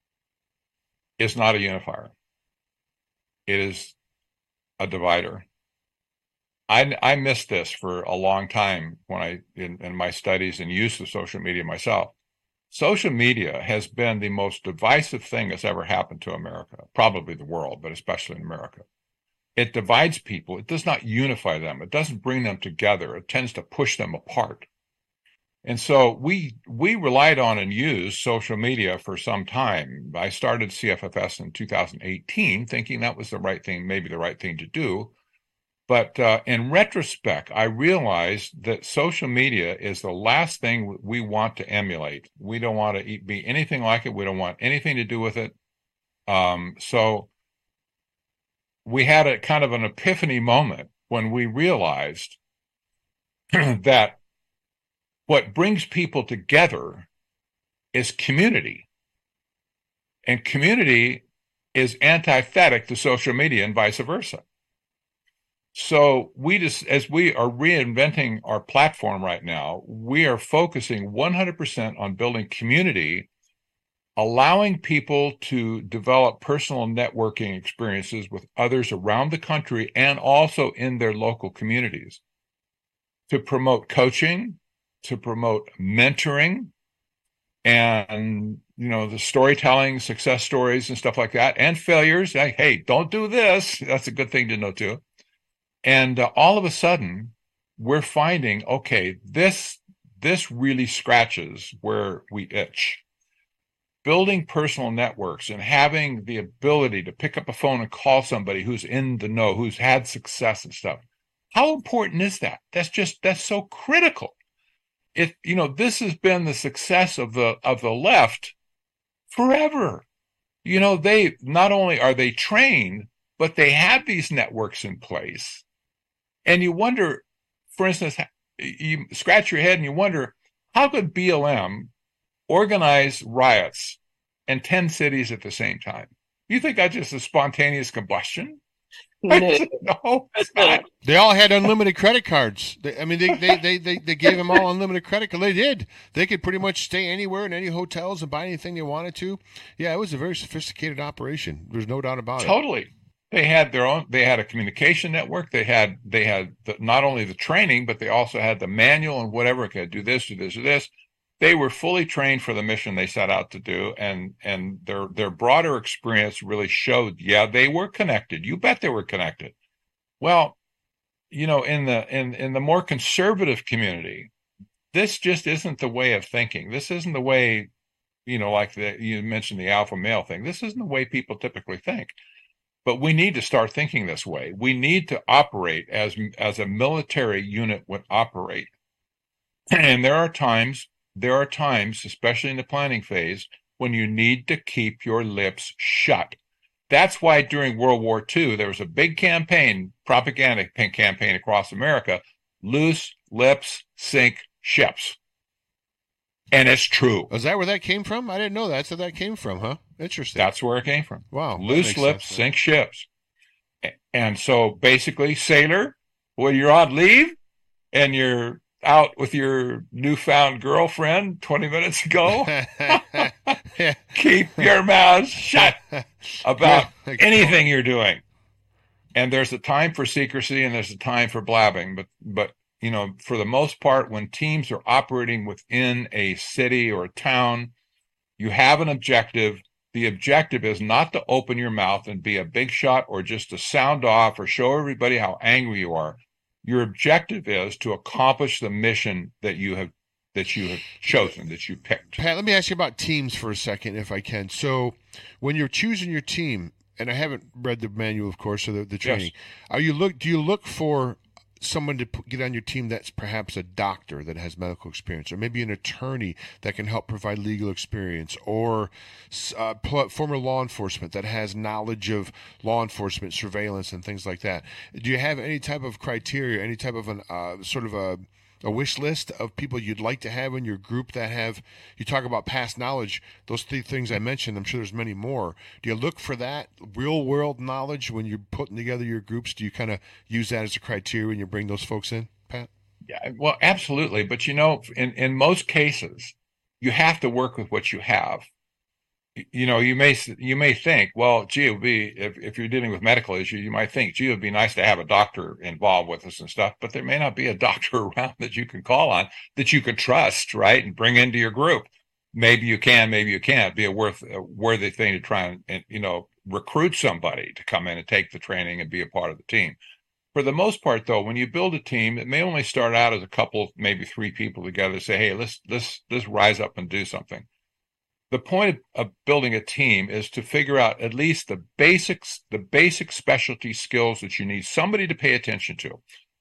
is not a unifier. It is a divider. I, I missed this for a long time when I, in, in my studies and use of social media myself. Social media has been the most divisive thing that's ever happened to America, probably the world, but especially in America. It divides people. It does not unify them. It doesn't bring them together. It tends to push them apart. And so we we relied on and used social media for some time. I started C F F S in two thousand eighteen, thinking that was the right thing, maybe the right thing to do. But uh, in retrospect, I realized that social media is the last thing we want to emulate. We don't want to be anything like it. We don't want anything to do with it. Um, so we had a kind of an epiphany moment when we realized that what brings people together is community. And community is antithetic to social media and vice versa. So we just, as we are reinventing our platform right now, we are focusing one hundred percent on building community, allowing people to develop personal networking experiences with others around the country and also in their local communities, to promote coaching, to promote mentoring, and, you know, the storytelling, success stories and stuff like that, and failures. Like, hey, don't do this. That's a good thing to know too. And uh, all of a sudden, we're finding, okay, this this really scratches where we itch. Building personal networks and having the ability to pick up a phone and call somebody who's in the know, who's had success and stuff. How important is that? That's just, that's so critical. It, you know, this has been the success of the of the left forever. You know, they not only are they trained, but they have these networks in place. And you wonder, for instance, you scratch your head and you wonder, how could B L M organize riots in ten cities at the same time? You think that's just a spontaneous combustion? No, no, it's not. They all had unlimited credit cards. They, I mean, they, they, they, they, they gave them all unlimited credit cards. They did. They could pretty much stay anywhere in any hotels and buy anything they wanted to. Yeah, it was a very sophisticated operation. There's no doubt about it. Totally. They had their own. They had a communication network. They had they had the, not only the training, but they also had the manual and whatever. It could do this, do this, do this. They were fully trained for the mission they set out to do, and and their their broader experience really showed. Yeah, they were connected. You bet they were connected. Well, you know, in the in in the more conservative community, this just isn't the way of thinking. This isn't the way, you know, like the you mentioned the alpha male thing. This isn't the way people typically think. But we need to start thinking this way. We need to operate as as a military unit would operate. And there are times, there are times, especially in the planning phase, when you need to keep your lips shut. That's why during World War Two, there was a big campaign, propaganda campaign across America, loose lips sink ships. And it's true. Is that where that came from? I didn't know that. That's where that came from, huh? Interesting. That's where it came from. Wow. Loose lips sense, sink ships. And so basically, sailor, when you're on leave and you're out with your newfound girlfriend twenty minutes ago, keep your mouth shut about anything you're doing. And there's a time for secrecy and there's a time for blabbing. But, but you know, for the most part, when teams are operating within a city or a town, you have an objective. The objective is not to open your mouth and be a big shot or just to sound off or show everybody how angry you are. Your objective is to accomplish the mission that you have that you have chosen, that you picked. Pat, let me ask you about teams for a second, if I can. So when you're choosing your team, and I haven't read the manual, of course, or the, the training, yes. are you look? Do you look for someone to put, get on your team that's perhaps a doctor that has medical experience, or maybe an attorney that can help provide legal experience, or uh, former law enforcement that has knowledge of law enforcement, surveillance, and things like that? Do you have any type of criteria, any type of an uh, sort of a, a wish list of people you'd like to have in your group that have, you talk about past knowledge, those three things I mentioned, I'm sure there's many more. Do you look for that real world knowledge when you're putting together your groups? Do you kind of use that as a criteria when you bring those folks in, Pat? Yeah, well, absolutely. But, you know, in, in most cases, you have to work with what you have. you know, you may you may think, well, gee, it would be if, if you're dealing with medical issues, you might think, gee, it would be nice to have a doctor involved with us and stuff, but there may not be a doctor around that you can call on that you can trust, right, and bring into your group. Maybe you can, maybe you can't. Be a worth a worthy thing to try and, and you know recruit somebody to come in and take the training and be a part of the team. For the most part, though, when you build a team, it may only start out as a couple, maybe three people together. Say, hey, let's let's let's rise up and do something. The point of building a team is to figure out at least the basics, the basic specialty skills that you need somebody to pay attention to.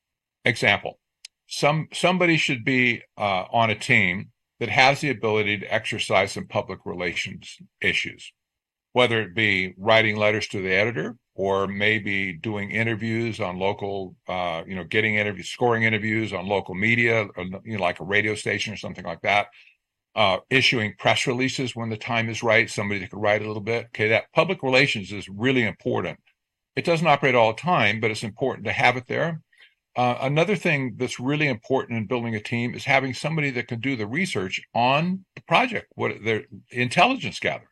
Example, some somebody should be uh, on a team that has the ability to exercise some public relations issues, whether it be writing letters to the editor or maybe doing interviews on local, uh, you know, getting interviews, scoring interviews on local media, or, you know, like a radio station or something like that. Uh, issuing press releases when the time is right, somebody that could write a little bit. Okay, that public relations is really important. It doesn't operate all the time, but it's important to have it there. Uh, another thing that's really important in building a team is having somebody that can do the research on the project, what their intelligence gathering.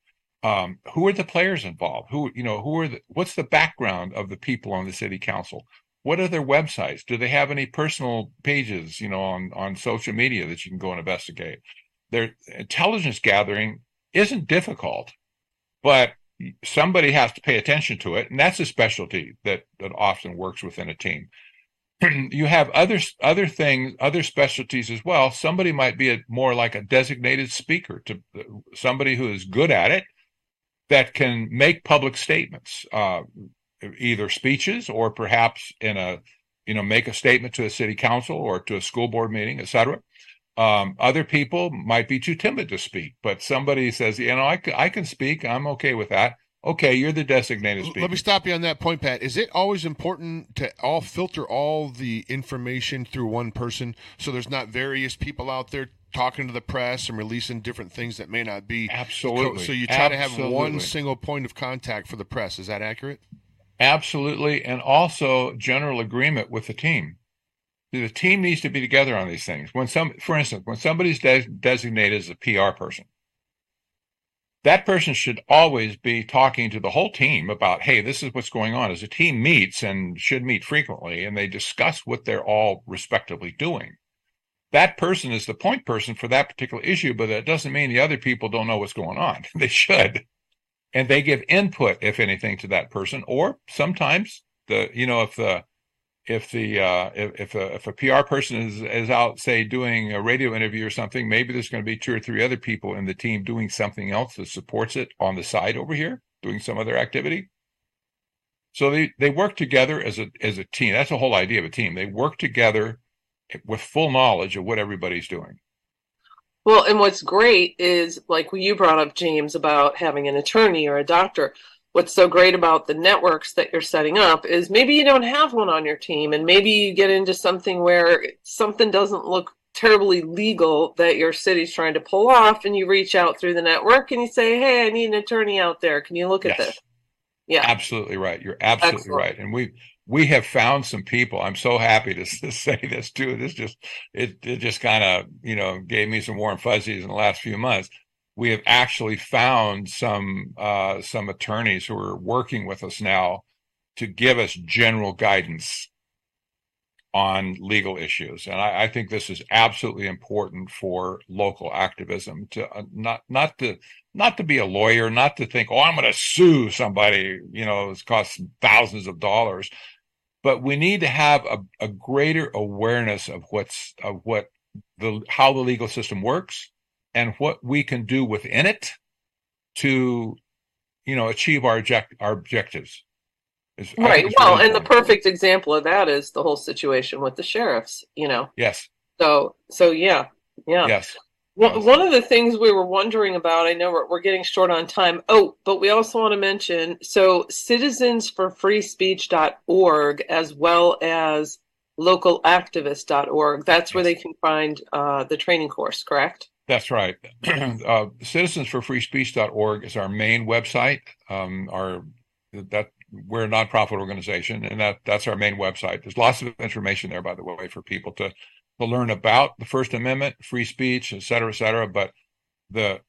Um, who are the players involved? Who, you know, who are the, what's the background of the people on the city council? What are their websites? Do they have any personal pages, you know, on, on social media that you can go and investigate? Their intelligence gathering isn't difficult, but somebody has to pay attention to it, and that's a specialty that that often works within a team. You have other other things, other specialties as well. Somebody might be a, more like a designated speaker, to somebody who is good at it, that can make public statements, uh, either speeches or perhaps in a, you know, make a statement to a city council or to a school board meeting, et cetera. Um, other people might be too timid to speak, but somebody says, you know, I, I can speak. I'm okay with that. Okay, you're the designated speaker. Let me stop you on that point, Pat. Is it always important to all filter all the information through one person so there's not various people out there talking to the press and releasing different things that may not be? Absolutely. So you try Absolutely. to have one single point of contact for the press. Is that accurate? Absolutely. And also general agreement with the team. The team needs to be together on these things. When some, for instance, when somebody's de- designated as a P R person, that person should always be talking to the whole team about, hey, this is what's going on. As a team meets and should meet frequently, and they discuss what they're all respectively doing. That person is the point person for that particular issue, but that doesn't mean the other people don't know what's going on. They should. And they give input, if anything, to that person. Or sometimes the, you know, if the, if the uh, if if a, if a P R person is is out, say, doing a radio interview or something, maybe there's going to be two or three other people in the team doing something else that supports it on the side over here, doing some other activity. So they they work together as a as a team. That's the whole idea of a team. They work together with full knowledge of what everybody's doing. Well, and what's great is, like when you brought up, James, about having an attorney or a doctor. What's so great about the networks that you're setting up is maybe you don't have one on your team, and maybe you get into something where something doesn't look terribly legal that your city's trying to pull off, and you reach out through the network and you say, hey, I need an attorney out there. Can you look at Yes. this? Yeah. Absolutely right. You're absolutely Excellent. right. And we we have found some people. I'm so happy to, to say this too. This just it it just kind of, you know, gave me some warm fuzzies in the last few months. We have actually found some uh, some attorneys who are working with us now to give us general guidance on legal issues, and I, I think this is absolutely important for local activism. To uh, not not to not to be a lawyer, not to think, oh, I'm going to sue somebody. You know, it's cost thousands of dollars, but we need to have a, a greater awareness of what's of what the how the legal system works. And what we can do within it to, you know, achieve our object our objectives. Is, right. Well, really and the perfect example of that is the whole situation with the sheriffs. You know. Yes. So so yeah yeah. Yes. Well, yes. One of the things we were wondering about, I know we're, we're getting short on time. Oh, but we also want to mention, so citizens for free speech dot org as well as local activist dot org. That's yes. where they can find uh, the training course, correct? That's right. uh, citizens for free speech dot org is our main website. Um, our that we're a nonprofit organization, and that that's our main website. There's lots of information there, by the way, for people to to learn about the First Amendment, free speech, et cetera, et cetera. But the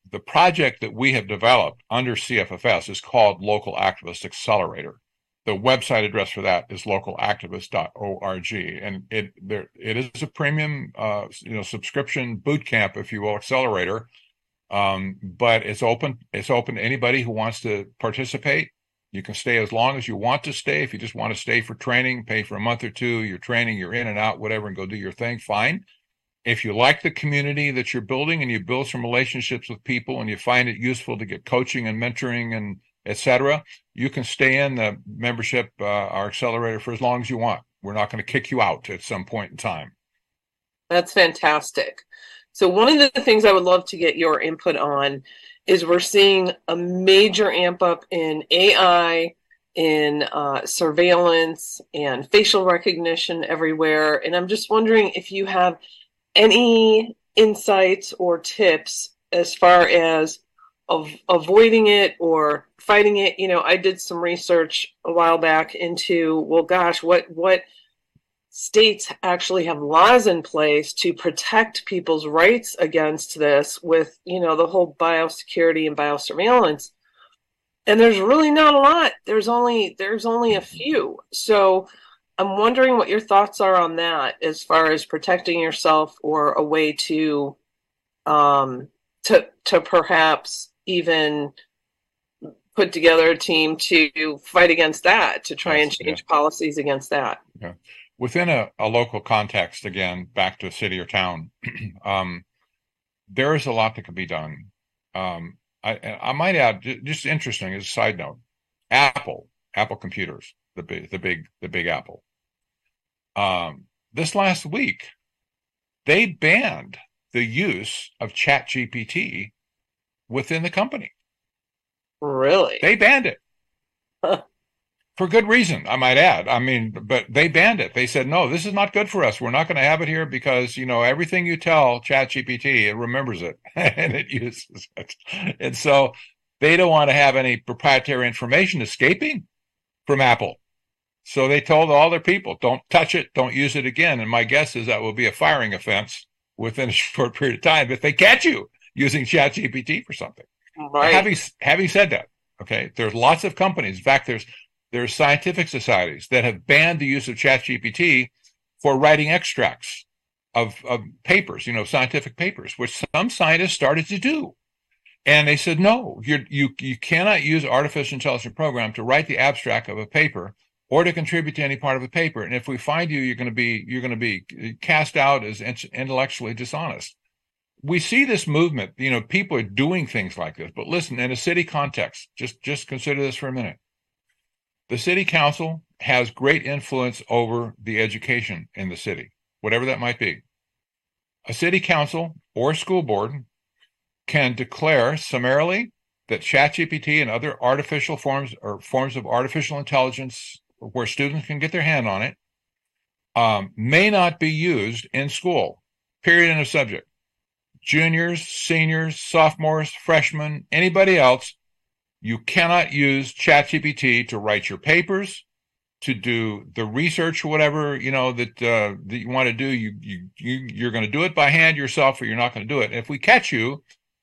the project that we have developed under C F F S is called Local Activist Accelerator. The website address for that is local activist dot org, and it there it is a premium, uh, you know, subscription boot camp, if you will, accelerator. Um, but it's open. It's open to anybody who wants to participate. You can stay as long as you want to stay. If you just want to stay for training, pay for a month or two. You're training, you're in and out, whatever, and go do your thing. Fine. If you like the community that you're building and you build some relationships with people and you find it useful to get coaching and mentoring and et cetera, you can stay in the membership, uh, our accelerator, for as long as you want. We're not going to kick you out at some point in time. That's fantastic. So one of the things I would love to get your input on is we're seeing a major amp up in A I, in uh, surveillance and facial recognition everywhere. And I'm just wondering if you have any insights or tips as far as of avoiding it or fighting it. You know, I did some research a while back into, well, gosh, what what states actually have laws in place to protect people's rights against this with, you know, the whole biosecurity and biosurveillance. And there's really not a lot. There's only there's only a few. So I'm wondering what your thoughts are on that as far as protecting yourself or a way to um to to perhaps even put together a team to fight against that, to try and change yeah. policies against that. Yeah. Within a, a local context, again, back to a city or town, um, there is a lot that can be done. Um, I, I might add, just interesting as a side note, Apple, Apple computers, the big, the big, the big Apple. Um, this last week, they banned the use of ChatGPT within the company. Really? They banned it. Huh. For good reason, I might add. I mean, but they banned it. They said, no, this is not good for us. We're not going to have it here because, you know, everything you tell ChatGPT, it remembers it and it uses it. And so they don't want to have any proprietary information escaping from Apple. So they told all their people, don't touch it, don't use it again. And my guess is that will be a firing offense within a short period of time if they catch you using ChatGPT for something. Right. Having, having said that, okay, there's lots of companies. In fact, there's There's scientific societies that have banned the use of ChatGPT for writing extracts of, of papers, you know, scientific papers, which some scientists started to do. And they said, no, you're, you you cannot use artificial intelligence program to write the abstract of a paper or to contribute to any part of a paper. And if we find you, you're going to be you're going to be cast out as intellectually dishonest. We see this movement, you know, people are doing things like this. But listen, in a city context, just just consider this for a minute. The city council has great influence over the education in the city, whatever that might be. A city council or school board can declare summarily that ChatGPT and other artificial forms or forms of artificial intelligence where students can get their hand on it um, may not be used in school, period, end of subject. Juniors, seniors, sophomores, freshmen, anybody else, you cannot use ChatGPT to write your papers, to do the research or whatever, you know, that uh, that you want to do. You, you, you, you're going to do it by hand yourself or you're not going to do it. And if we catch you,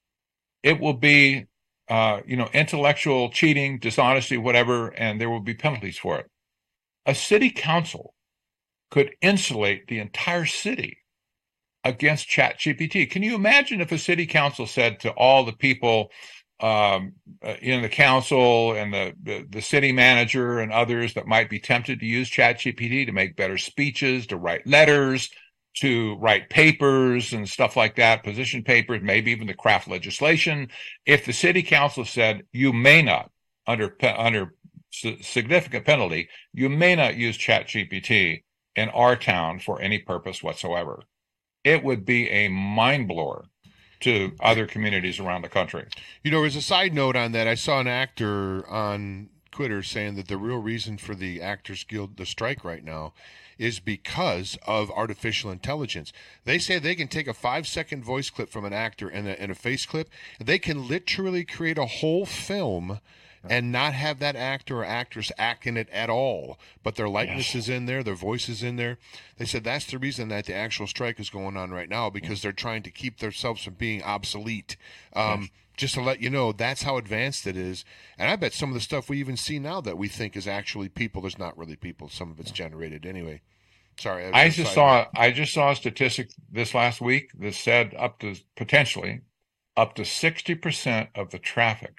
it will be, uh, you know, intellectual cheating, dishonesty, whatever, and there will be penalties for it. A city council could insulate the entire city against ChatGPT. Can you imagine if a city council said to all the people um, in the council and the, the, the city manager and others that might be tempted to use ChatGPT to make better speeches, to write letters, to write papers and stuff like that, position papers, maybe even to craft legislation. If the city council said, you may not, under under significant penalty, you may not use ChatGPT in our town for any purpose whatsoever, it would be a mind blower to other communities around the country. You know, as a side note on that, I saw an actor on Twitter saying that the real reason for the Actors Guild, the strike right now, is because of artificial intelligence. They say they can take a five-second voice clip from an actor and a, and a face clip. They can literally create a whole film and not have that actor or actress act in it at all, but their likeness Yes. is in there, their voice is in there. They said that's the reason that the actual strike is going on right now, because they're trying to keep themselves from being obsolete. Um, Yes. Just to let you know, that's how advanced it is. And I bet some of the stuff we even see now that we think is actually people, there's not really people. Some of it's generated anyway. Sorry. I just saw I just saw a statistic this last week that said up to potentially up to sixty percent of the traffic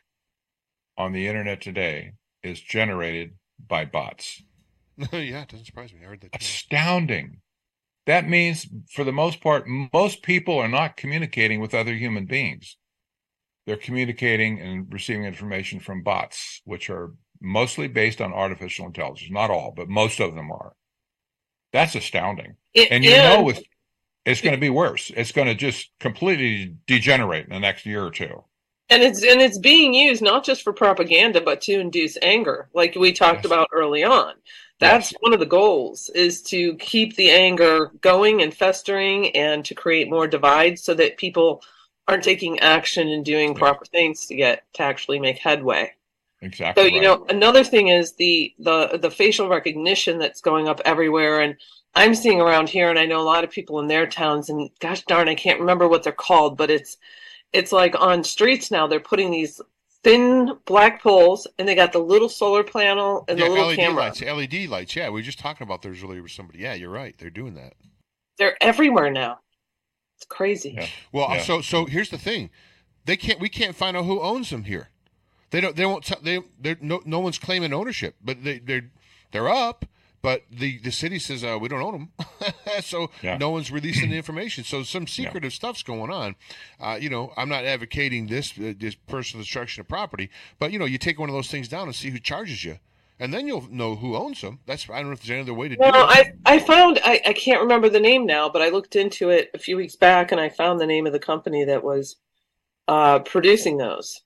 on the internet today is generated by bots. Yeah, it doesn't surprise me. I heard that too. Astounding. That means, for the most part, most people are not communicating with other human beings. They're communicating and receiving information from bots, which are mostly based on artificial intelligence. Not all, but most of them are. That's astounding. It, And you and- know it's, it's going to be worse. It's going to just completely degenerate in the next year or two. And it's and it's being used not just for propaganda, but to induce anger, like we talked Yes. about early on. That's Yes. one of the goals, is to keep the anger going and festering, and to create more divides so that people aren't taking action and doing Yeah. proper things to get to actually make headway. Exactly. So, you right. know, another thing is the the the facial recognition that's going up everywhere, and I'm seeing around here, and I know a lot of people in their towns, and gosh darn, I can't remember what they're called, but it's it's like on streets now they're putting these thin black poles, and they got the little solar panel and Yeah, the little L E D camera. lights, L E D lights. Yeah, we were just talking about those earlier with somebody. Yeah, you're right. They're doing that. They're everywhere now. It's crazy. Yeah. Well, Yeah. so so here's the thing. They can't. We can't find out who owns them here. They don't. They won't. T- they. They're no. No one's claiming ownership, but they. They're. They're up. But the, the city says uh, we don't own them, so Yeah. no one's releasing the information. So some secretive stuff's going on. Uh, you know, I'm not advocating this uh, this personal destruction of property, but you know, you take one of those things down and see who charges you, and then you'll know who owns them. That's I don't know if there's any other way to Well, do it. I I found I, I can't remember the name now, but I looked into it a few weeks back, and I found the name of the company that was uh, producing those,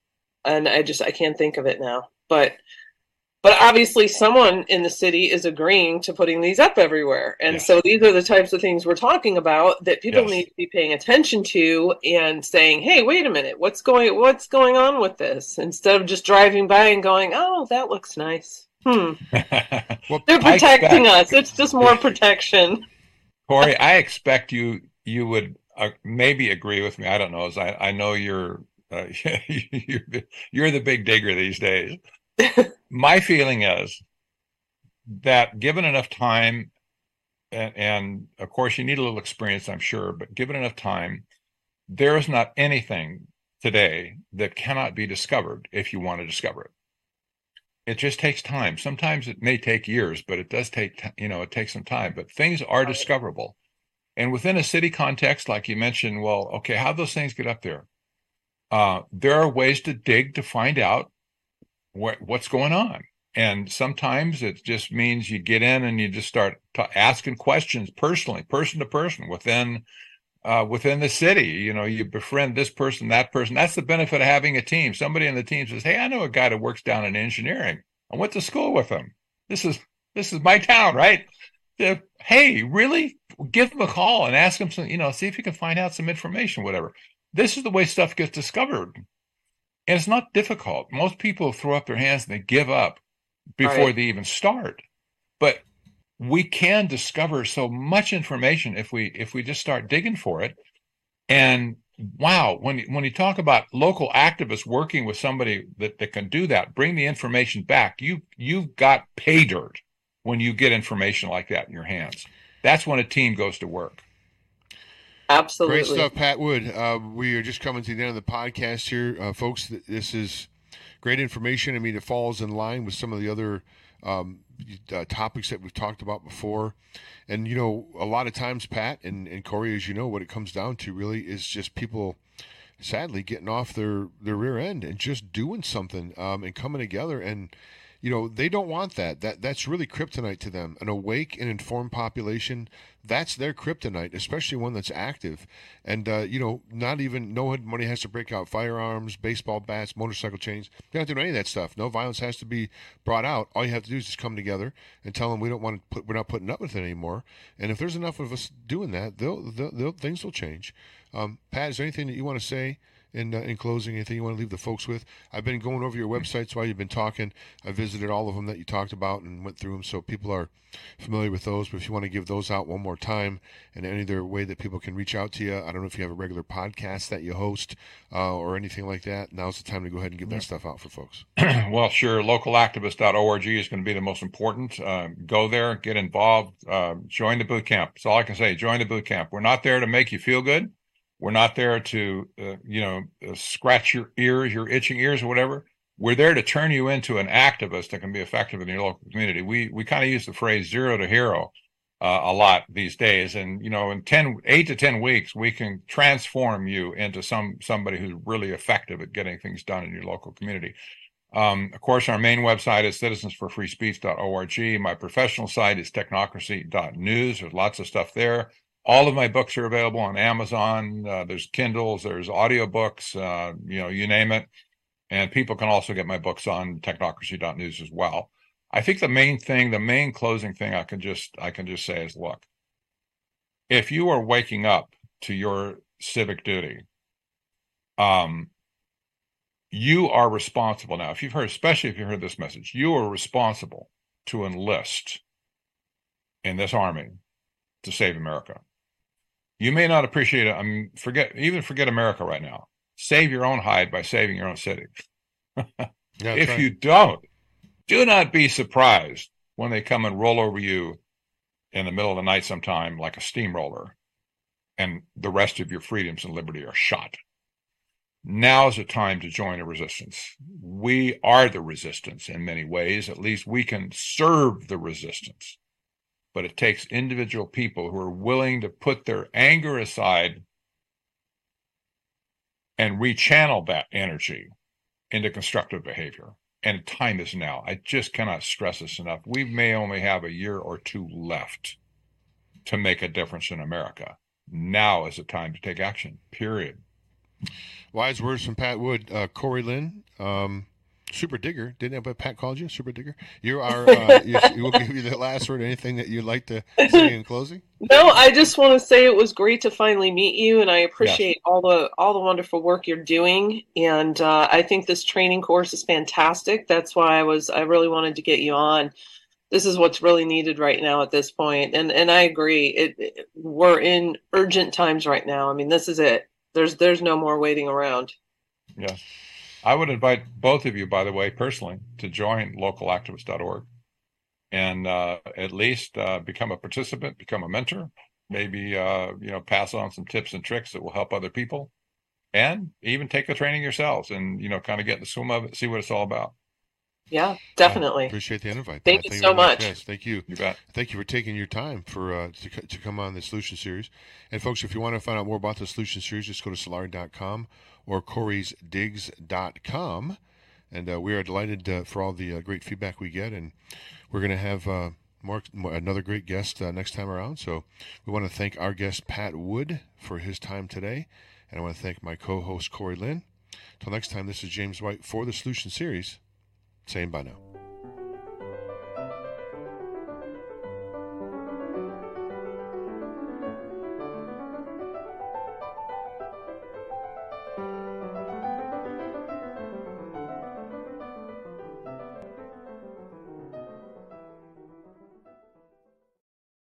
and I just I can't think of it now. But but obviously, someone in the city is agreeing to putting these up everywhere, and Yes. so these are the types of things we're talking about that people Yes. need to be paying attention to and saying, "Hey, wait a minute, what's going what's going on with this?" Instead of just driving by and going, "Oh, that looks nice." Hmm. Well, They're I protecting expect- us. It's just more protection. Corey, I expect you you would uh, maybe agree with me. I don't know, as I, I know you're uh, you're, the, you're the big digger these days. My feeling is that given enough time, and, and of course you need a little experience, I'm sure, but given enough time, there is not anything today that cannot be discovered if you want to discover it. It just takes time. Sometimes it may take years, but it does take, t- you know, it takes some time, but things are discoverable. And within a city context, like you mentioned, well, okay, how those things get up there? Uh, there are ways to dig to find out what, what's going on. And sometimes it just means you get in and you just start to asking questions personally, person to person within uh, within the city. You know, you befriend this person, that person. That's the benefit of having a team. Somebody in the team says, "Hey, I know a guy that works down in engineering. I went to school with him. This is this is my town, right? They're, hey, really? Give him a call and ask him some. You know, see if you can find out some information, whatever." This is the way stuff gets discovered. And it's not difficult. Most people throw up their hands and they give up before Right. they even start. But we can discover so much information if we if we just start digging for it. And wow, when when you talk about local activists working with somebody that, that can do that, bring the information back, you you've got pay dirt when you get information like that in your hands. That's when a team goes to work. Absolutely. Great stuff, Pat Wood. Uh, we are just coming to the end of the podcast here, uh, folks. th- This is great information. I mean, it falls in line with some of the other um, uh, topics that we've talked about before. And, you know, a lot of times, Pat and, and Corey, as you know, what it comes down to really is just people, sadly, getting off their, their rear end and just doing something um, and coming together. And, you know, they don't want that. That That's really kryptonite to them. An awake and informed population, that's their kryptonite, especially one that's active. And, uh, you know, not even, no money has to break out firearms, baseball bats, motorcycle chains. They don't have to do any of that stuff. No violence has to be brought out. All you have to do is just come together and tell them we don't want to put, we're not putting up with it anymore. And if there's enough of us doing that, they'll, they'll, they'll things will change. Um, Pat, is there anything that you want to say in uh, in closing, anything you want to leave the folks with? I've been going over your websites while you've been talking. I visited all of them that you talked about and went through them, so people are familiar with those. But if you want to give those out one more time, and any other way that people can reach out to you, I don't know if you have a regular podcast that you host uh, or anything like that. Now's the time to go ahead and give that stuff out for folks. Well, sure. local activist dot org is going to be the most important. Uh, go there, get involved, uh, join the boot camp. That's all I can say. Join the boot camp. We're not there to make you feel good. We're not there to, uh, you know, uh, scratch your ears, your itching ears or whatever. We're there to turn you into an activist that can be effective in your local community. We we kind of use the phrase zero to hero uh, a lot these days. And, you know, in ten, eight to ten weeks, we can transform you into some somebody who's really effective at getting things done in your local community. Um, of course, our main website is citizens for free speech dot org. My professional site is technocracy dot news. There's lots of stuff there. All of my books are available on Amazon. Uh, there's Kindles, there's audiobooks, uh, you know, you name it. And people can also get my books on technocracy dot news as well. I think the main thing, the main closing thing I can just I can just say is, look, if you are waking up to your civic duty, um, you are responsible now. If you've heard, especially if you heard this message, you are responsible to enlist in this army to save America. You may not appreciate it. I mean, forget even forget America right now. Save your own hide by saving your own city. Yeah, if right. you don't, do not be surprised when they come and roll over you in the middle of the night sometime like a steamroller, and the rest of your freedoms and liberty are shot. Now's the time to join a resistance. We are the resistance in many ways. At least we can serve the resistance. But it takes individual people who are willing to put their anger aside and rechannel that energy into constructive behavior. And time is now. I just cannot stress this enough. We may only have a year or two left to make a difference in America. Now is the time to take action, period. Wise words from Pat Wood. uh, Corey Lynn, um, Super Digger. Didn't that Pat called you Super Digger? You are. Uh, you, we'll give you the last word. Anything that you'd like to say in closing? No, I just want to say it was great to finally meet you, and I appreciate yes. all the all the wonderful work you're doing. And uh, I think this training course is fantastic. That's why I was I really wanted to get you on. This is what's really needed right now at this point. And and I agree. It, it we're in urgent times right now. I mean, this is it. There's there's no more waiting around. Yes. I would invite both of you, by the way, personally, to join local activist dot org and uh, at least uh, become a participant, become a mentor, maybe uh, you know, pass on some tips and tricks that will help other people, and even take the training yourselves and, you know, kind of get in the swim of it, see what it's all about. Yeah, definitely. I appreciate the invite. Thank, thank you so much. much. Yes, thank you. You bet. Thank you for taking your time for uh, to, to come on the Solution Series. And folks, if you want to find out more about the Solution Series, just go to solari dot com or corys digs dot com. And uh, we are delighted uh, for all the uh, great feedback we get. And we're going to have uh, more, more another great guest uh, next time around. So we want to thank our guest, Pat Wood, for his time today. And I want to thank my co-host, Corey Lynn. Until next time, this is James White for the Solution Series, saying bye now.